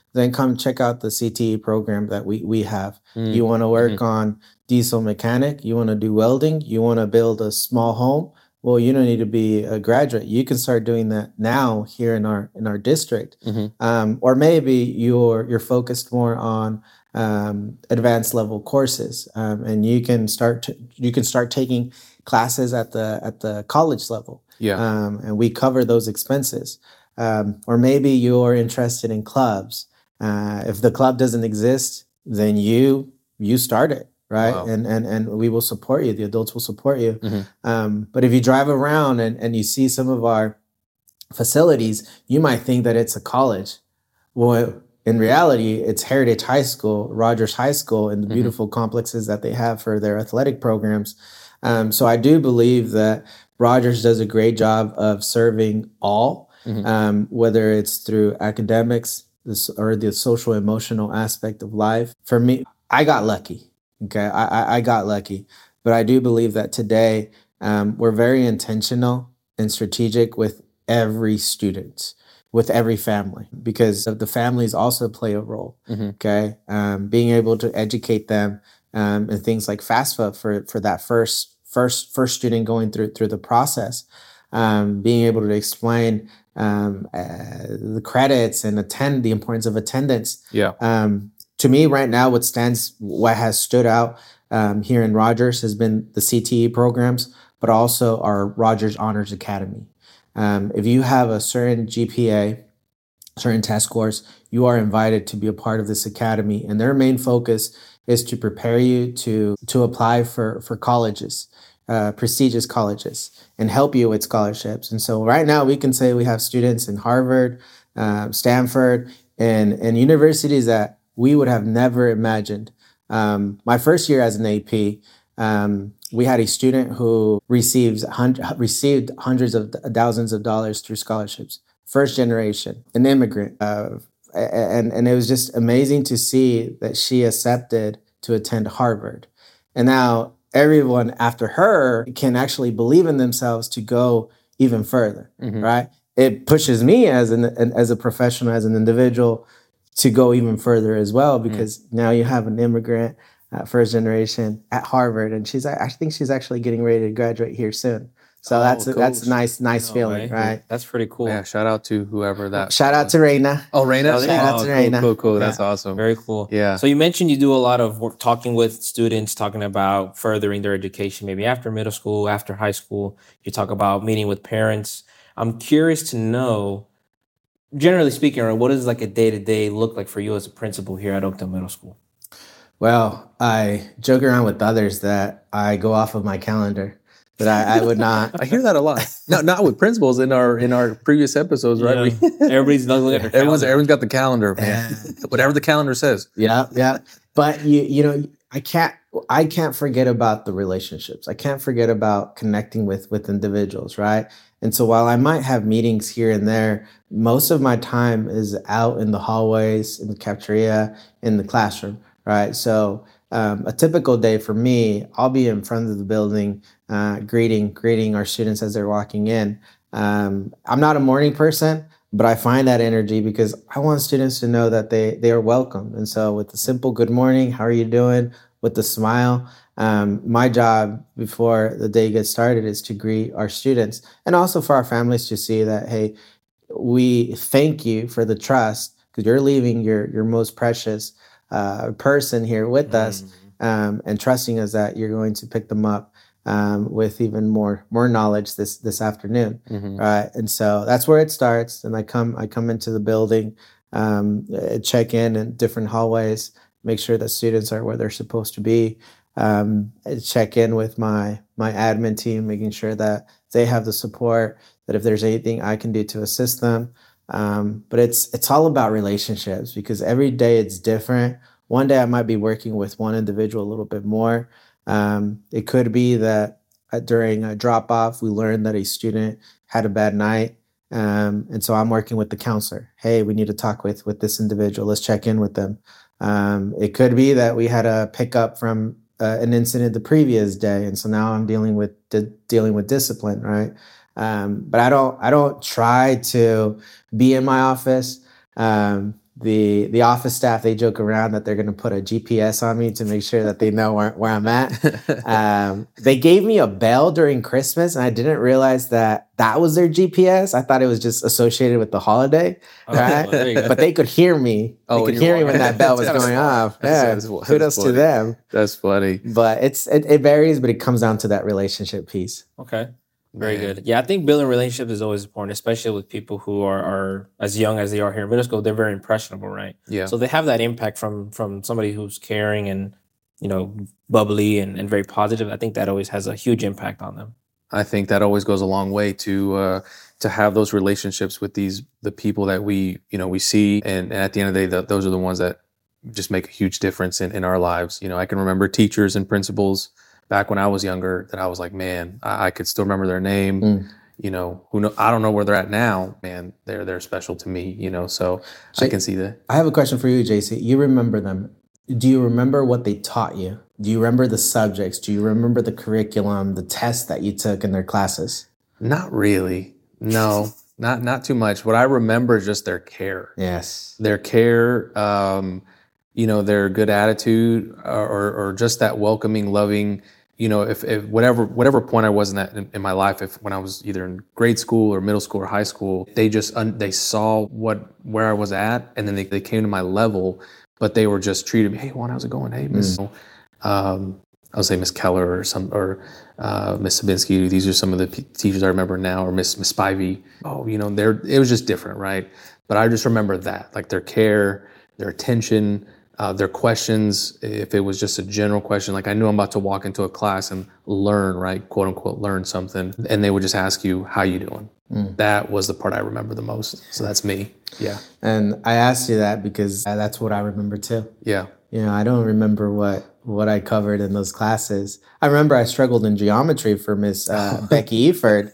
then come check out the C T E program that we, we have. Mm. You want to work Mm-hmm. on diesel mechanic, you want to do welding, you want to build a small home. Well, you don't need to be a graduate. You can start doing that now here in our in our district. Mm-hmm. Um, or maybe you're you're focused more on um, advanced level courses, um, and you can start to, you can start taking classes at the at the college level. Yeah. Um, and we cover those expenses. Um, or maybe you're interested in clubs. Uh, if the club doesn't exist, then you you start it, right? Wow. And and and we will support you. The adults will support you. Mm-hmm. Um, but if you drive around and, and you see some of our facilities, you might think that it's a college. Well, in reality, it's Heritage High School, Rogers High School, and the Mm-hmm. beautiful complexes that they have for their athletic programs. Um, so I do believe that Rogers does a great job of serving all, Mm-hmm. um, whether it's through academics this, or the social emotional aspect of life. For me, I got lucky. Okay, I, I, I got lucky, but I do believe that today um, we're very intentional and strategic with every student, with every family, because the families also play a role. Mm-hmm. Okay, um, being able to educate them um, and things like FAFSA for for that first first first student going through through the process, um, being able to explain um, uh, the credits and attend the importance of attendance. Yeah. Um, to me, right now, what stands, what has stood out um, here in Rogers has been the C T E programs, but also our Rogers Honors Academy. Um, if you have a certain G P A, certain test scores, you are invited to be a part of this academy. And their main focus is to prepare you to, to apply for, for colleges, uh, prestigious colleges, and help you with scholarships. And so right now we can say we have students in Harvard, uh, Stanford, and, and universities that we would have never imagined. Um, my first year as an A P, um, we had a student who receives hundred, received hundreds of thousands of dollars through scholarships. First generation, an immigrant. Uh, and, and it was just amazing to see that she accepted to attend Harvard. And now everyone after her can actually believe in themselves to go even further, Mm-hmm. right? It pushes me as an, an as a professional, as an individual, to go even further as well, because mm. now you have an immigrant, uh, first generation at Harvard, and she's I think she's actually getting ready to graduate here soon. So oh, that's a, cool. that's a nice nice no feeling, way. Right? That's pretty cool. Yeah, shout out to whoever that. Shout out to Reina. Oh, Reina. Oh, shout out to cool, Reina. Cool, cool. Yeah. That's awesome. Very cool. Yeah. So you mentioned you do a lot of work talking with students, talking about furthering their education, maybe after middle school, after high school. You talk about meeting with parents. I'm curious to know, generally speaking, what does like a day-to-day look like for you as a principal here at Oakdale Middle School? Well, I joke around with others that I go off of my calendar, but I, I would not. I hear that a lot. No, not with principals in our in our previous episodes, right? Yeah. We, everybody's looking at their everyone's everyone's got the calendar, man. Whatever the calendar says. Yeah, yeah. But you you know, I can't I can't forget about the relationships. I can't forget about connecting with with individuals, right? And so while I might have meetings here and there, most of my time is out in the hallways, in the cafeteria, in the classroom, right? So um, a typical day for me, I'll be in front of the building, uh, greeting greeting our students as they're walking in. Um, I'm not a morning person, but I find that energy because I want students to know that they they are welcome. And so with the simple good morning, how are you doing? With the smile. Um, my job before the day gets started is to greet our students and also for our families to see that, hey, we thank you for the trust because you're leaving your your most precious uh, person here with mm-hmm. us um, and trusting us that you're going to pick them up um, with even more more knowledge this this afternoon, mm-hmm. right? And so that's where it starts. And I come I come into the building, um, check in in different hallways, make sure that students are where they're supposed to be. Um, check in with my my admin team, making sure that they have the support, that if there's anything I can do to assist them. Um, but it's it's all about relationships because every day it's different. One day I might be working with one individual a little bit more. Um, it could be that during a drop-off, we learned that a student had a bad night. Um, and so I'm working with the counselor. Hey, we need to talk with, with this individual. Let's check in with them. Um, it could be that we had a pickup from uh, an incident the previous day, and so now I'm dealing with de- dealing with discipline, right? Um, but I don't I don't try to be in my office. Um, the the office staff, they joke around that they're going to put a G P S on me to make sure that they know where, where I'm at. Um, they gave me a bell during Christmas, and I didn't realize that that was their G P S. I thought it was just associated with the holiday, right? Oh, well, but they could hear me. Oh, they could hear me when that bell was going off. Yeah, kudos to them. That's funny. But it's it, it varies, but it comes down to that relationship piece. Okay. Very Man. good. Yeah, I think building relationships is always important, especially with people who are, are as young as they are here in middle school. They're very impressionable, right? Yeah. So they have that impact from from somebody who's caring and, you know, bubbly and, and very positive. I think that always has a huge impact on them. I think that always goes a long way to uh, to have those relationships with these the people that we you know we see, and, and at the end of the day, the, those are the ones that just make a huge difference in, in our lives. You know, I can remember teachers and principals back when I was younger that I was like, man, I, I could still remember their name. Mm. You know, who know, I don't know where they're at now. Man, they're they're special to me. You know, so J- I can see that. I have a question for you, J C. You remember them? Do you remember what they taught you? Do you remember the subjects? Do you remember the curriculum, the tests that you took in their classes? Not really. No, not not too much. What I remember is just their care. Yes, their care. Um, you know, their good attitude, or, or or just that welcoming, loving. You know, if, if whatever whatever point I was in that in, in my life, if when I was either in grade school or middle school or high school, they just un, they saw what where I was at, and then they, they came to my level, but they were just treated me. Hey, Juan, how's it going? Hey, Miss, mm. um, I'll say Miss Keller or some or uh, Miss Sabinsky. These are some of the p- teachers I remember now, or Miss Miss Spivey. Oh, you know, they're it was just different, right? But I just remember that, like their care, their attention. Uh, their questions, if it was just a general question, like I knew I'm about to walk into a class and learn, right, quote unquote, learn something, and they would just ask you, how you doing? Mm. That was the part I remember the most. So that's me. Yeah. And I asked you that because that's what I remember too. Yeah. You know, I don't remember what what I covered in those classes. I remember I struggled in geometry for Miss uh, Becky Eford,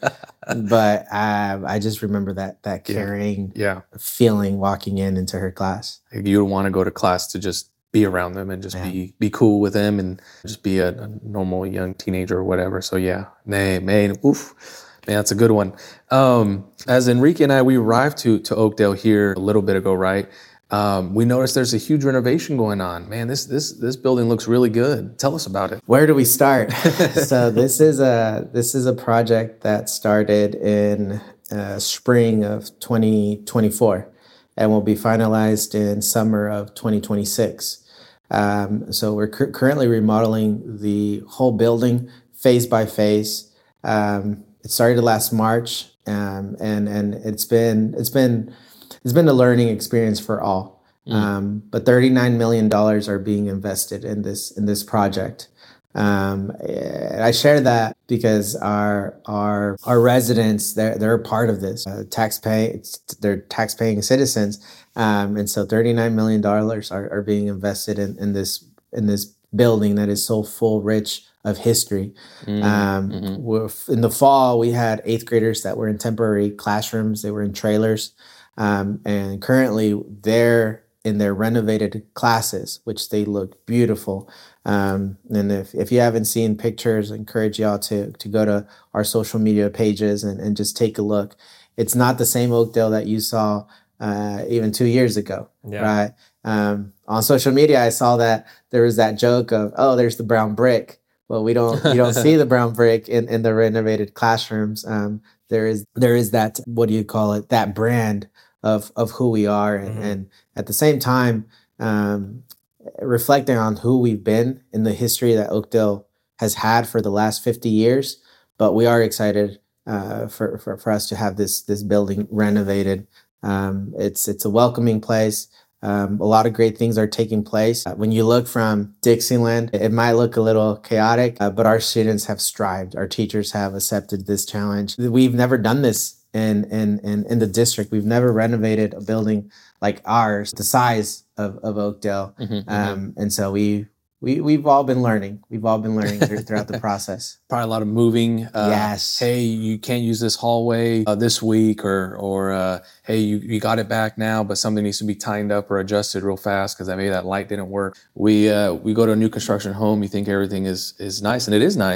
but uh, I just remember that that caring yeah. Yeah. feeling walking in into her class. You would want to go to class to just be around them and just yeah. be be cool with them and just be a, a normal young teenager or whatever. So yeah, man, man, oof. Man, that's a good one. Um, as Enrique and I, we arrived to to Oakdale here a little bit ago, right? Um, we noticed there's a huge renovation going on. Man, this this this building looks really good. Tell us about it. Where do we start? So this is a this is a project that started in uh, spring of twenty twenty-four and will be finalized in summer of twenty twenty-six. Um, so we're cu- currently remodeling the whole building phase by phase. Um, it started last March, um, and and it's been it's been It's been a learning experience for all, mm. um, but thirty-nine million dollars are being invested in this in this project. Um, I share that because our our our residents they're they're a part of this. Uh, tax pay they're tax paying citizens, um, and so thirty-nine million dollars are, are being invested in, in this in this building that is so full, rich of history. Mm-hmm. Um, mm-hmm. In the fall, we had eighth graders that were in temporary classrooms. They were in trailers. Um, and currently they're in their renovated classes, which they look beautiful. Um, and if, if you haven't seen pictures, I encourage y'all to, to go to our social media pages and, and just take a look. It's not the same Oakdale that you saw uh, even two years ago, yeah. right? Um, on social media, I saw that there was that joke of, oh, there's the brown brick. Well, we don't, you don't see the brown brick in, in the renovated classrooms. Um, there is, there is that, what do you call it? That brand of of who we are, and, mm-hmm. and at the same time um, reflecting on who we've been in the history that Oakdale has had for the last fifty years. But we are excited uh, for, for for us to have this this building renovated. Um, it's it's a welcoming place. Um, a lot of great things are taking place. Uh, when you look from Dixieland, it might look a little chaotic, uh, but our students have strived. Our teachers have accepted this challenge. We've never done this in in in, in the district. We've never renovated a building like ours, the size of, of Oakdale. Mm-hmm, um, mm-hmm. And so we we we've all been learning. We've all been learning throughout the process. Probably a lot of moving. Uh, yes. Hey, you can't use this hallway uh, this week, or or uh, hey, you, you got it back now, but something needs to be tightened up or adjusted real fast because maybe that light didn't work. We uh, we go to a new construction home. You think everything is is nice, and it is nice,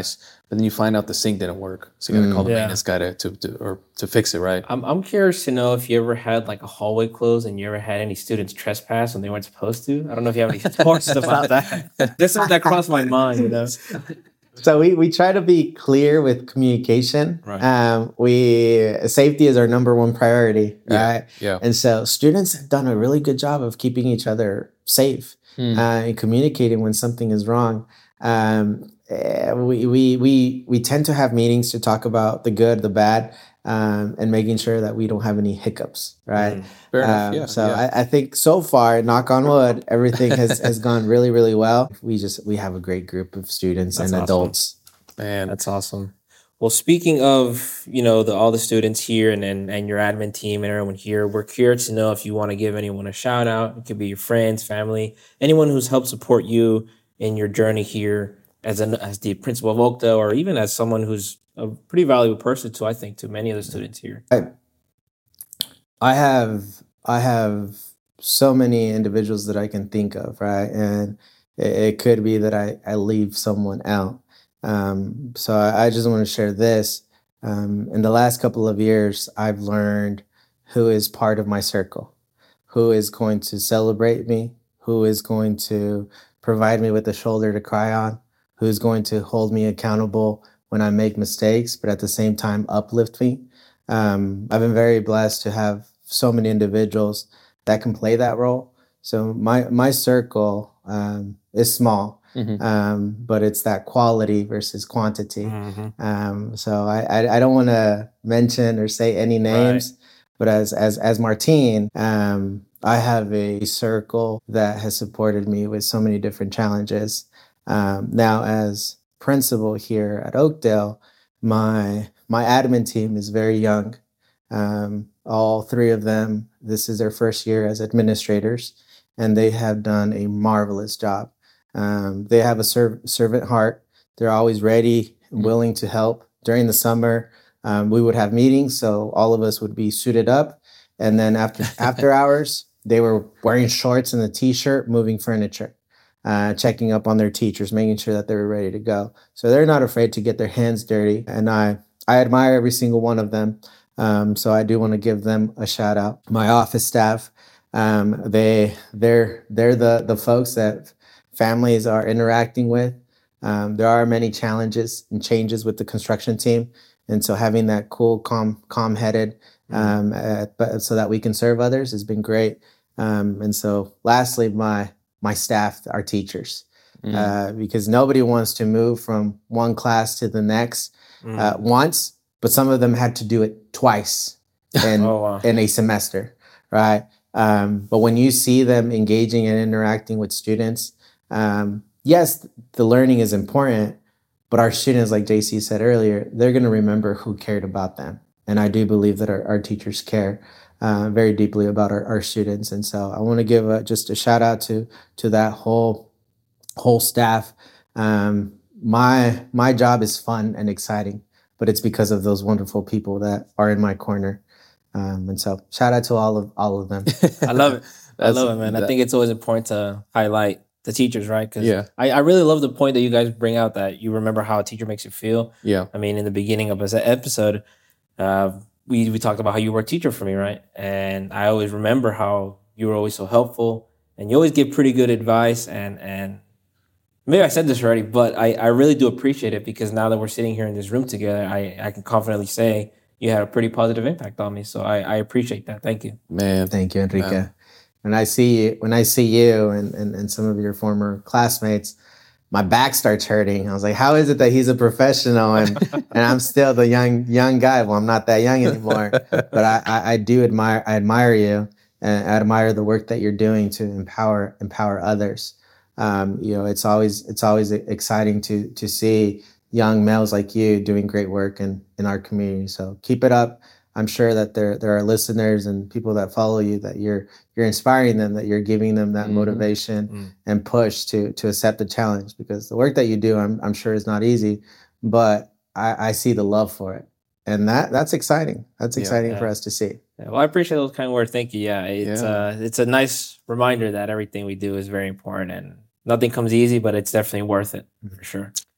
but then you find out the sink didn't work, so you got to Mm. call the Yeah. maintenance guy to, to, to or to fix it, right? I'm I'm curious to know if you ever had like a hallway closed and you ever had any students trespass when they weren't supposed to. I don't know if you have any stories about that. There's something that crossed my mind, you know. So we, we try to be clear with communication. Right. Um, we safety is our number one priority, Yeah, right? yeah. And so students have done a really good job of keeping each other safe Hmm. uh, and communicating when something is wrong. Um, eh, we, we we we tend to have meetings to talk about the good, the bad, um, and making sure that we don't have any hiccups, right? Mm. Fair enough. Um, Yeah. so yeah. I, I think so far, knock on wood, everything has, has gone really, really well. We just we have a great group of students That's and awesome. adults. Man, That's awesome. Well, speaking of, you know, the all the students here and, and and your admin team and everyone here, we're curious to know if you want to give anyone a shout out. It could be your friends, family, anyone who's helped support you in your journey here as an as the principal of Oakdale, or even as someone who's a pretty valuable person to, I think, to many of the students here. I have I have so many individuals that I can think of, right? And it, it could be that I, I leave someone out. Um, so I, I just want to share this. Um, in the last couple of years, I've learned who is part of my circle, who is going to celebrate me, who is going to provide me with a shoulder to cry on, who is going to hold me accountable when I make mistakes, but at the same time uplift me. Um, I've been very blessed to have so many individuals that can play that role. So my my circle um, is small, Mhm. um, but it's that quality versus quantity. Mm-hmm. Um, so I I, I don't want to mention or say any names, but as as as Martine, um, I have a circle that has supported me with so many different challenges. Um, now, as principal here at Oakdale, my my admin team is very young. Um, all three of them, this is their first year as administrators, and they have done a marvelous job. Um, they have a serv- servant heart. They're always ready and willing to help. During the summer, um, we would have meetings, so all of us would be suited up. And then after after hours, they were wearing shorts and a t-shirt, moving furniture, uh, checking up on their teachers, making sure that they were ready to go. So they're not afraid to get their hands dirty, and I I admire every single one of them. Um, so I do want to give them a shout out. My office staff, um, they they're they're the the folks that families are interacting with. Um, there are many challenges and changes with the construction team, and so having that cool, calm, calm-headed, um, uh, but so that we can serve others has been great. Um, and so, lastly, my my staff, our teachers, Mm. uh, because nobody wants to move from one class to the next uh, once, but some of them had to do it twice in Oh, wow. in a semester, right? Um, but when you see them engaging and interacting with students, um, yes, the learning is important, but our students, like J C said earlier, they're going to remember who cared about them. And I do believe that our, our teachers care uh, very deeply about our, our students. And so I want to give a, just a shout out to to that whole whole staff. Um, my my job is fun and exciting, but it's because of those wonderful people that are in my corner. Um, and so shout out to all of all of them. I love it. I That's- love it, man. I that- think it's always important to highlight the teachers, right? Because Yeah. I, I really love the point that you guys bring out that you remember how a teacher makes you feel. Yeah. I mean, in the beginning of this episode, uh, we we talked about how you were a teacher for me, right? And I always remember how you were always so helpful, and you always give pretty good advice. And and maybe I said this already, but I, I really do appreciate it, because now that we're sitting here in this room together, I, I can confidently say you had a pretty positive impact on me. So I, I appreciate that. Thank you. Man. Thank you, Enrique. Wow. When I see you, when I see you and, and, and some of your former classmates, my back starts hurting. I was like, how is it that he's a professional and, and I'm still the young young guy? Well, I'm not that young anymore, but I, I, I do admire I admire you, and I admire the work that you're doing to empower empower others. Um, you know, it's always it's always exciting to to see young males like you doing great work in, in our community. So keep it up. I'm sure that there there are listeners and people that follow you, that you're you're inspiring them, that you're giving them that Mhm. motivation Mm. and push to to accept the challenge, because the work that you do, I'm I'm sure is not easy, but I, I see the love for it, and that that's exciting. That's Yeah. exciting for Yeah. us to see. Yeah, well, I appreciate those kind words. Thank you. Yeah, it's Yeah. uh, it's a nice reminder that everything we do is very important, and nothing comes easy, but it's definitely worth it for sure.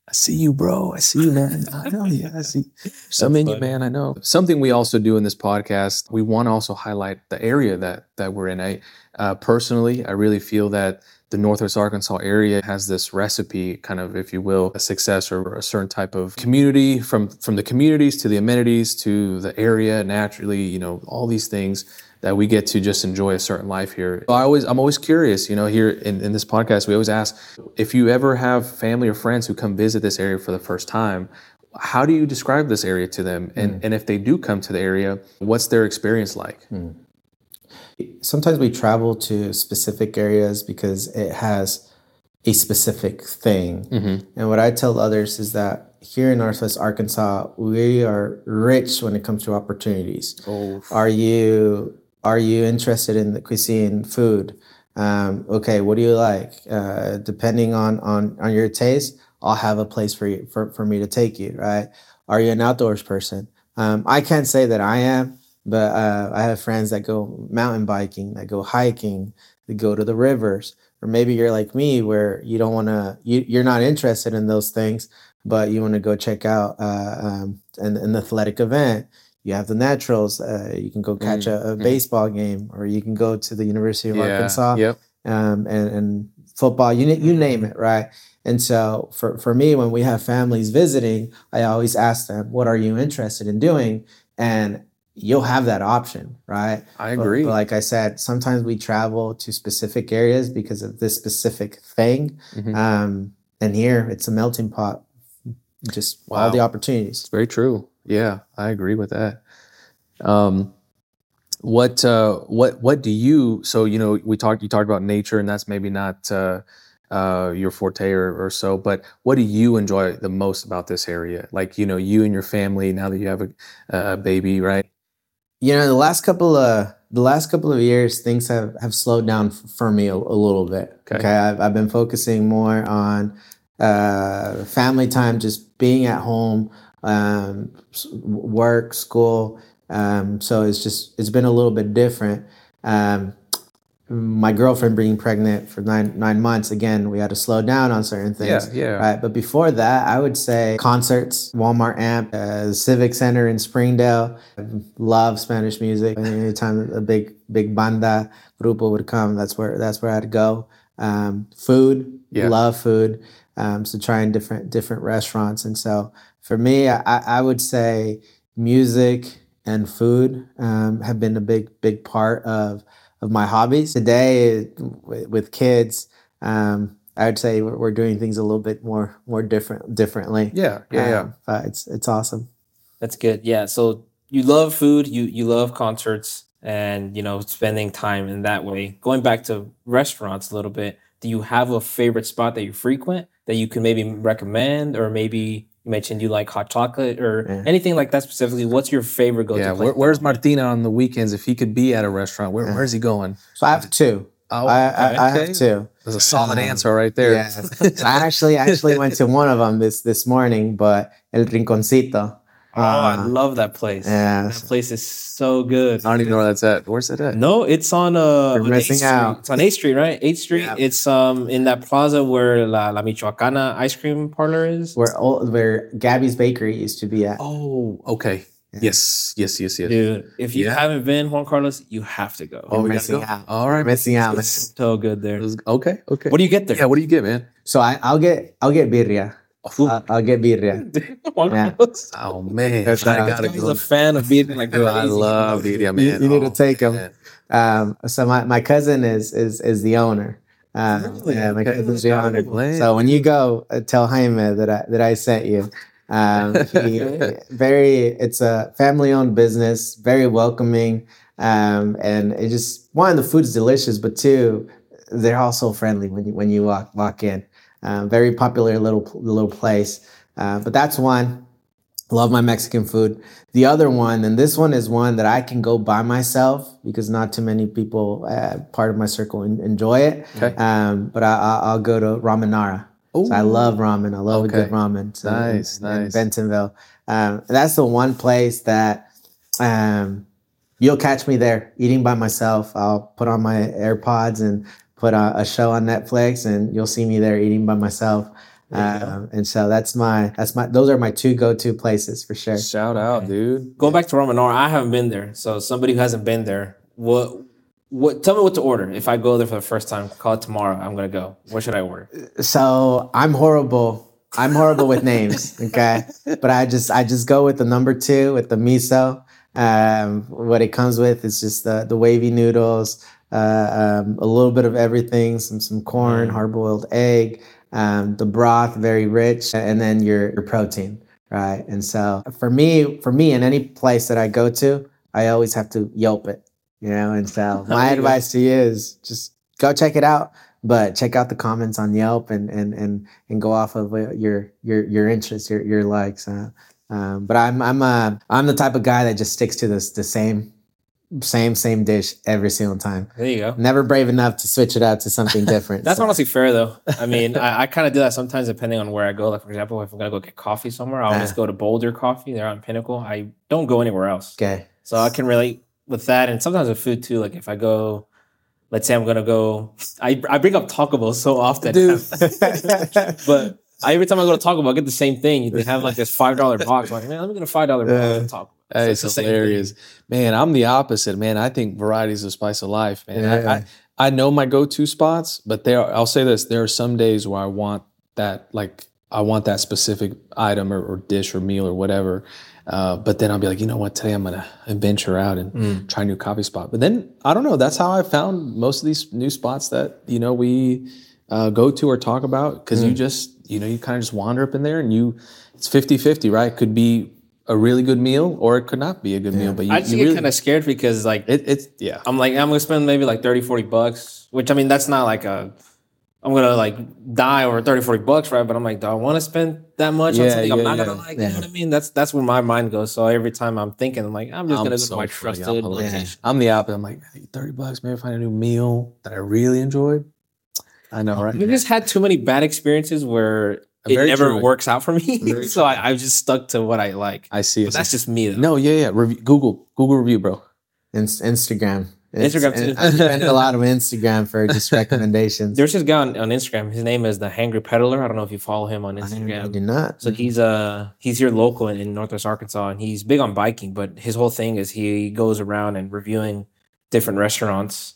I see you, bro. I see you, man. I know you. I see some in you, man. I know. Something we also do in this podcast, we want to also highlight the area that that we're in. I uh, personally, I really feel that the Northwest Arkansas area has this recipe, kind of, if you will, a success or a certain type of community, from from the communities to the amenities to the area, naturally, you know, all these things that we get to just enjoy a certain life here. I always, I'm always curious, you know, here in, in this podcast, we always ask, if you ever have family or friends who come visit this area for the first time, how do you describe this area to them? And, mm. and if they do come to the area, what's their experience like? Mm. Sometimes we travel to specific areas because it has a specific thing. Mm-hmm. And what I tell others is that here in Northwest Arkansas, we are rich when it comes to opportunities. Oh. Are you are you interested in the cuisine, food? Um, okay, what do you like? Uh, depending on, on on your taste, I'll have a place for you for, for me to take you, right? Are you an outdoors person? Um, I can't say that I am. But uh, I have friends that go mountain biking, that go hiking, that go to the rivers. Or maybe you're like me, where you don't want to, you, you're not interested in those things, but you want to go check out uh, um, an, an athletic event. You have the naturals. Uh, you can go catch mm, a, a mm. baseball game, or you can go to the University of yeah, Arkansas yep. um, and, and football. You you name it, right? And so for for me, when we have families visiting, I always ask them, "What are you interested in doing?" And you'll have that option, right? I agree. But, but like I said, sometimes we travel to specific areas because of this specific thing. Mm-hmm. Um, and here it's a melting pot, just wow. all the opportunities. It's very true. Yeah, I agree with that. Um, what, uh, what, what do you, so, you know, we talked, you talked about nature, and that's maybe not, uh, uh, your forte or, or so, but what do you enjoy the most about this area? Like, you know, you and your family, now that you have a, a baby, right? You know, the last couple of the last couple of years, things have, have slowed down f- for me a, a little bit. Okay, okay? I've I've been focusing more on uh, family time, just being at home, um, work, school. Um, so it's just it's been a little bit different. Um, my girlfriend being pregnant for nine nine months, again, we had to slow down on certain things. Yeah, yeah. Right. But before that, I would say concerts, Walmart Amp, uh, the Civic Center in Springdale. I love Spanish music. Anytime a big big banda grupo would come, that's where that's where I'd go. Um, food, yeah. love food. Um, so trying different different restaurants. And so for me, I, I would say music and food um, have been a big big part of of my hobbies. Today with kids, um, I would say we're, we're doing things a little bit more more different differently. Yeah, yeah, um, yeah. But it's it's awesome. That's good. Yeah. So you love food, you you love concerts, and you know spending time in that way. Going back to restaurants a little bit, do you have a favorite spot that you frequent that you can maybe recommend, or maybe you mentioned you like hot chocolate or yeah. anything like that specifically? What's your favorite go-to yeah, place? Where, where's Martina on the weekends? If he could be at a restaurant, where, yeah. where's he going? So I have two. Oh, I, I, okay. I have two. That's a solid um, answer right there. Yeah. So I actually actually went to one of them this this morning, but El Rinconcito. Oh, uh, I love that place. Yeah. That place is so good. I don't even know where that's at. Where's it at? No, it's on uh You're missing out. It's on eighth Street, right? eighth Street. Yeah. It's um in that plaza where La, La Michoacana ice cream parlor is. Where old, where Gabby's Bakery used to be at. Oh, okay. Yeah. Yes, yes, yes, yes. Dude, if you yeah. haven't been, Juan Carlos, you have to go. Oh, we're missing go? out. All right. Missing out. It's so good there. Okay, okay. What do you get there? Yeah, what do you get, man? So I, I'll get I'll get birria. Uh, I'll get birria. Yeah. Oh man, I gotta go. A fan of birria, like Dude, I love birria, man. You, you need oh, to take them. Um, so my, my cousin is is is the owner. Um, really? Yeah, my cousin's the owner. So when you go, uh, tell Jaime that I that I sent you. Um, he, very, it's a family owned business, very welcoming, um, and it just one, the food's delicious, but two, they're also friendly when you when you walk walk in. Uh, very popular little little place. Uh, but that's one. Love my Mexican food. The other one, and this one is one that I can go by myself because not too many people, uh, part of my circle, en- enjoy it. Okay. Um, but I, I, I'll go to Ramenara. So I love ramen. I love okay. a good ramen. So nice, in, nice. In Bentonville. Um, that's the one place that um, you'll catch me there eating by myself. I'll put on my AirPods and put a, a show on Netflix, and you'll see me there eating by myself. Um, and so that's my that's my those are my two go-to places for sure. Shout out, dude. Going back to Roma Nora, I haven't been there. So somebody who hasn't been there, what what tell me what to order. If I go there for the first time, call it tomorrow, I'm gonna go. What should I order? So I'm horrible. I'm horrible with names, okay? But I just I just go with the number two with the miso. Um, what it comes with is just the the wavy noodles, uh, um, a little bit of everything, some some corn, Mm. hard boiled egg, um, the broth very rich, and then your your protein, right? And so for me, for me, in any place that I go to, I always have to Yelp it, you know. And so my There you go. advice to you is just go check it out, but check out the comments on Yelp and and and and go off of uh, your your your interests, your your likes. Uh, um, but I'm I'm uh I'm the type of guy that just sticks to this the same same same dish every single time. There you go. Never brave enough to switch it up to something different. That's so. honestly fair though. I mean, I, I kind of do that sometimes depending on where I go. Like for example, if I'm gonna go get coffee somewhere, I'll Ah. just go to Boulder Coffee. They're on Pinnacle. I don't go anywhere else. Okay. So I can relate with that, and sometimes with food too. Like if I go, let's say I'm gonna go, I I bring up Taco Bell so often, Dude. but I, every time I go to Taco Bell, I get the same thing. They have like this five dollar box. I'm like, man, let me get a five dollar box Yeah. of Taco Bell. That So is it's the same thing. hilarious, man. I'm the opposite, man. I think variety is the spice of life, man. Yeah. I, I I know my go-to spots, but there. I'll say this: there are some days where I want that, like I want that specific item or, or dish or meal or whatever. Uh, but then I'll be like, you know what? Today I'm gonna venture out and Mm. try a new coffee spot. But then I don't know. That's how I found most of these new spots that you know we uh, go to or talk about because you Mm. just you know you kind of just wander up in there and you it's fifty-fifty, right? It could be a really good meal or it could not be a good meal. But you, I just you get really kind of scared because like it, it's yeah. I'm like I'm gonna spend maybe like thirty, forty bucks, which I mean that's not like a I'm gonna like die over thirty, forty bucks, right? But I'm like, do I want to spend that much on Yeah, something I'm yeah, not yeah. gonna like? You Yeah. know what I mean? That's that's where my mind goes. So every time I'm thinking, I'm like, I'm just I'm gonna go so to my funny. trusted I'm, location. I'm the opposite. I'm like thirty bucks, maybe find a new meal that I really enjoyed. I know, right? I've just had too many bad experiences where it Very never true. works out for me. Very so I, I've just stuck to what I like. I see. But it. that's just me though. No, yeah, yeah. Review, Google, Google review, bro. Inst- Instagram. Instagram too. I spend a lot of Instagram for just recommendations. There's this guy on, on Instagram. His name is the Hangry Peddler. I don't know if you follow him on I, I Instagram. do not. So he's uh he's here local in, in Northwest Arkansas, and he's big on biking. But his whole thing is he goes around and reviewing different restaurants,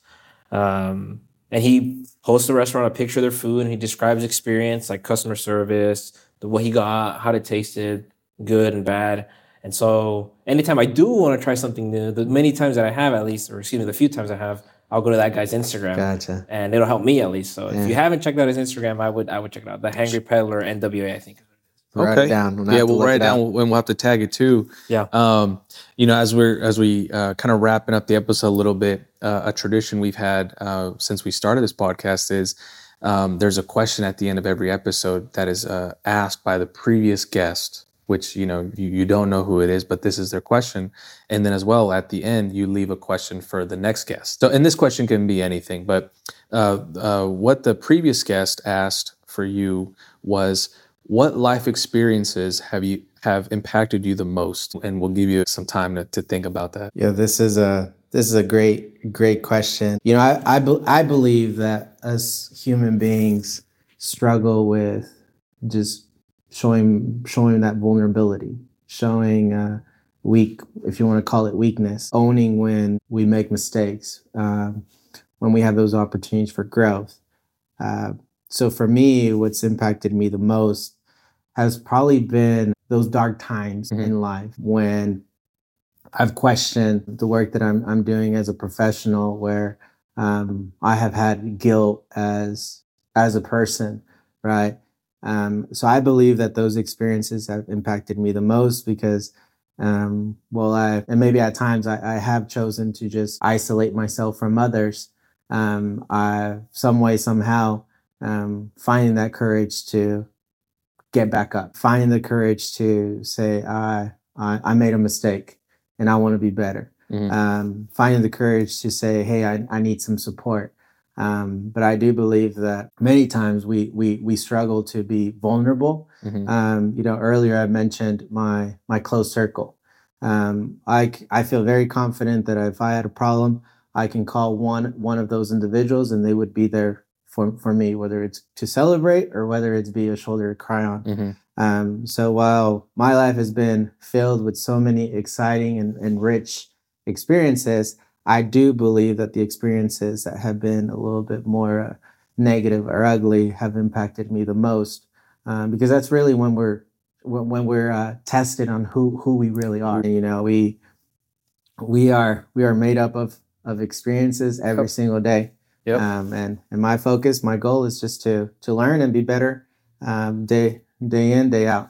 um, and he posts the restaurant a picture of their food, and he describes experience like customer service, the what he got, how it tasted, good and bad. And so anytime I do want to try something new, the many times that I have at least, or excuse me, the few times I have, I'll go to that guy's Instagram. Gotcha. And it'll help me at least. So Yeah. if you haven't checked out his Instagram, I would I would check it out. The Hangry Peddler N W A, I think. Write it down. We'll have yeah, to we'll look write it it down up. and we'll have to tag it too. Yeah. Um, you know, as we're as we uh, kind of wrapping up the episode a little bit, uh, a tradition we've had uh, since we started this podcast is um, there's a question at the end of every episode that is uh, asked by the previous guest, which you know you, you don't know who it is, but this is their question. And then as well at the end, you leave a question for the next guest. So, and this question can be anything, but uh, uh, what the previous guest asked for you was, what life experiences have you have impacted you the most? And we'll give you some time to, to think about that. Yeah, this is a this is a great great question. You know, I I, be, I believe that us human beings struggle with just showing showing that vulnerability, showing uh, weak, if you want to call it weakness, owning when we make mistakes, um, when we have those opportunities for growth. Uh, so for me, what's impacted me the most has probably been those dark times Mhm. in life when I've questioned the work that I'm I'm doing as a professional, where um, I have had guilt as as a person, right? Um, so I believe that those experiences have impacted me the most because, um, well, I and maybe at times I, I have chosen to just isolate myself from others. Um, I some way somehow um, finding that courage to get back up, finding the courage to say, I, I, I made a mistake and I want to be better. Mhm. Um, finding the courage to say, hey, I, I need some support. Um, but I do believe that many times we, we, we struggle to be vulnerable. Mhm. Um, you know, earlier I mentioned my, my close circle. Um, I, c- I feel very confident that if I had a problem, I can call one, one of those individuals and they would be there for, for me, whether it's to celebrate or whether it's be a shoulder to cry on. Mm-hmm. Um, so while my life has been filled with so many exciting and, and rich experiences, I do believe that the experiences that have been a little bit more uh, negative or ugly have impacted me the most, um, because that's really when we're when, when we're uh, tested on who who we really are. You know, we we are we are made up of of experiences every yep. single day. Yep. Um, and and my focus, my goal is just to to learn and be better um, day day in, day out.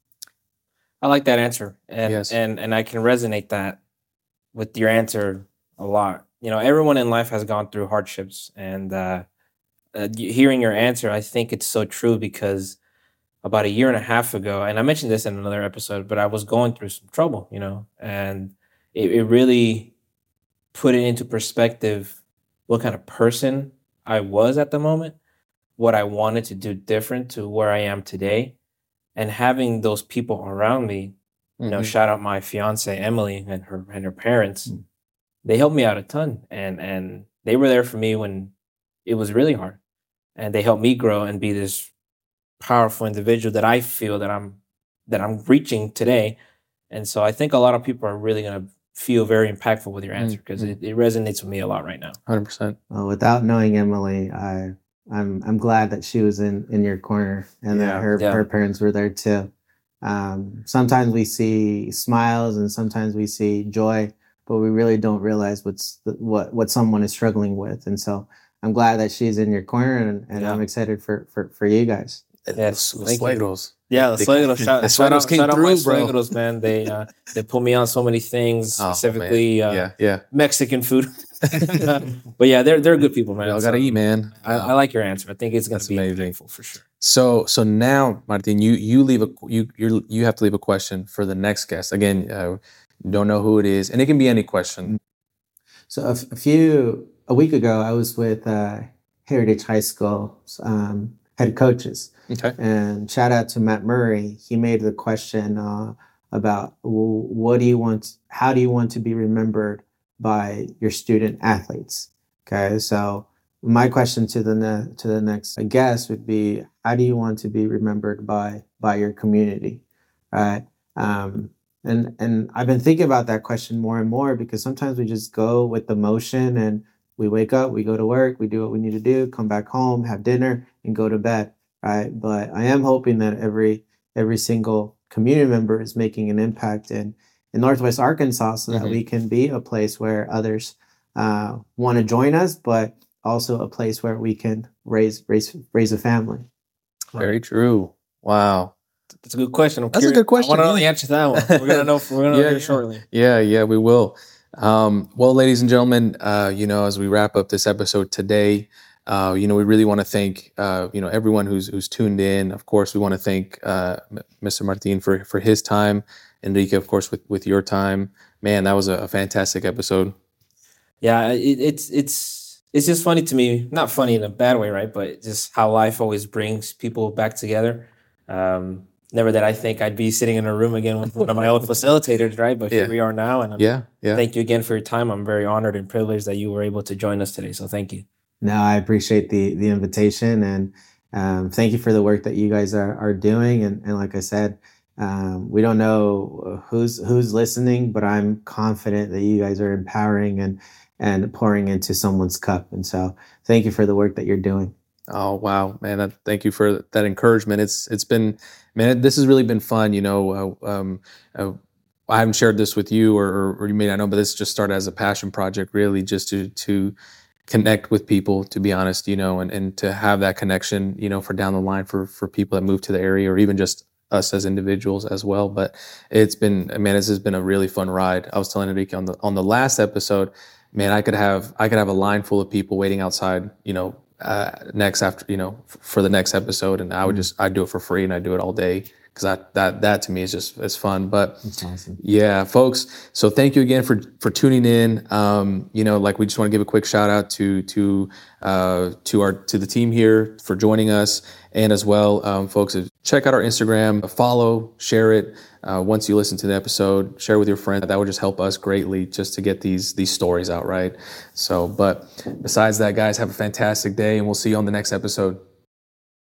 I like that answer, and yes. and and I can resonate that with your answer a lot. You know, everyone in life has gone through hardships, and uh, uh, hearing your answer, I think it's so true because about a year and a half ago, and I mentioned this in another episode, but I was going through some trouble, you know, and it, it really put it into perspective what kind of person I was at the moment, what I wanted to do different to where I am today. And having those people around me, you know, mm-hmm. shout out my fiance, Emily, and her and her parents, mm-hmm. they helped me out a ton. And and they were there for me when it was really hard. And they helped me grow and be this powerful individual that I feel that I'm that I'm reaching today. And so I think a lot of people are really going to feel very impactful with your answer because mm-hmm. it, it resonates with me a lot right now. one hundred percent. Well, without knowing Emily, I I'm I'm glad that she was in, in your corner and yeah, that her yeah. her parents were there too. Um, sometimes we see smiles and sometimes we see joy, but we really don't realize what's the, what what someone is struggling with. And so I'm glad that she's in your corner, and, and yeah. I'm excited for, for, for you guys. Yes, los suegros. Yeah, the suegros. Shout, shout out, came shout through, out my bro. suegros, man. They uh, they put me on so many things, oh, specifically uh, yeah, yeah. Mexican food. But yeah, they're they're good people, man. I gotta so, eat, man. I, I like your answer. I think it's gonna That's be amazing for sure. So so now, Martin, you you leave a you you you have to leave a question for the next guest. Again, uh, don't know who it is, and it can be any question. So a, a few a week ago, I was with uh, Heritage High School um, head coaches. Okay. And shout out to Matt Murray. He made the question uh, about well, what do you want? How do you want to be remembered by your student athletes? Okay, so my question to the ne- to the next guest would be, how do you want to be remembered by by your community? Right. Um, and and I've been thinking about that question more and more because sometimes we just go with the motion and we wake up, we go to work, we do what we need to do, come back home, have dinner, and go to bed. Right. But I am hoping that every every single community member is making an impact in, in Northwest Arkansas so mm-hmm. that we can be a place where others uh, want to join us, but also a place where we can raise raise raise a family. Very true. Wow. That's a good question. I'm That's curious. a good question. I want to know the answer to that one. We're gonna know. We're gonna yeah, know yeah. shortly. Yeah, yeah, we will. Um, well, ladies and gentlemen, uh, you know, as we wrap up this episode today, uh, you know, we really want to thank uh, you know everyone who's who's tuned in. Of course, we want to thank uh, Mister Martin for for his time, Enrique, of course, with with your time. Man, that was a, a fantastic episode. Yeah, it, it's it's it's just funny to me. Not funny in a bad way, right? But just how life always brings people back together. Um, Never that I think I'd be sitting in a room again with one of my old facilitators, right? But here yeah. we are now. And I'm, yeah, yeah. thank you again for your time. I'm very honored and privileged that you were able to join us today. So thank you. No, I appreciate the the invitation. And um, thank you for the work that you guys are, are doing. And, and like I said, um, we don't know who's who's listening, but I'm confident that you guys are empowering and, and pouring into someone's cup. And so thank you for the work that you're doing. Oh, wow, man. That, thank you for that encouragement. It's It's been, man, this has really been fun. You know, uh, um, uh, I haven't shared this with you or, or, or you may not know, but this just started as a passion project, really just to to connect with people, to be honest, you know, and, and to have that connection, you know, for down the line for, for people that move to the area or even just us as individuals as well. But it's been, man, this has been a really fun ride. I was telling Enrique on the on the last episode, man, I could have I could have a line full of people waiting outside, you know, Uh, next after, you know, f- for the next episode. And I would just, I'd do it for free and I'd do it all day because that, that that to me is just it's fun. But That's awesome. yeah, folks. So thank you again for for tuning in. Um, you know, like we just want to give a quick shout out to to uh, to our to the team here for joining us, and as well, um, folks, check out our Instagram, follow, share it. Uh, once you listen to the episode, share with your friend. That would just help us greatly just to get these these stories out, right? So, but besides that, guys, have a fantastic day, and we'll see you on the next episode.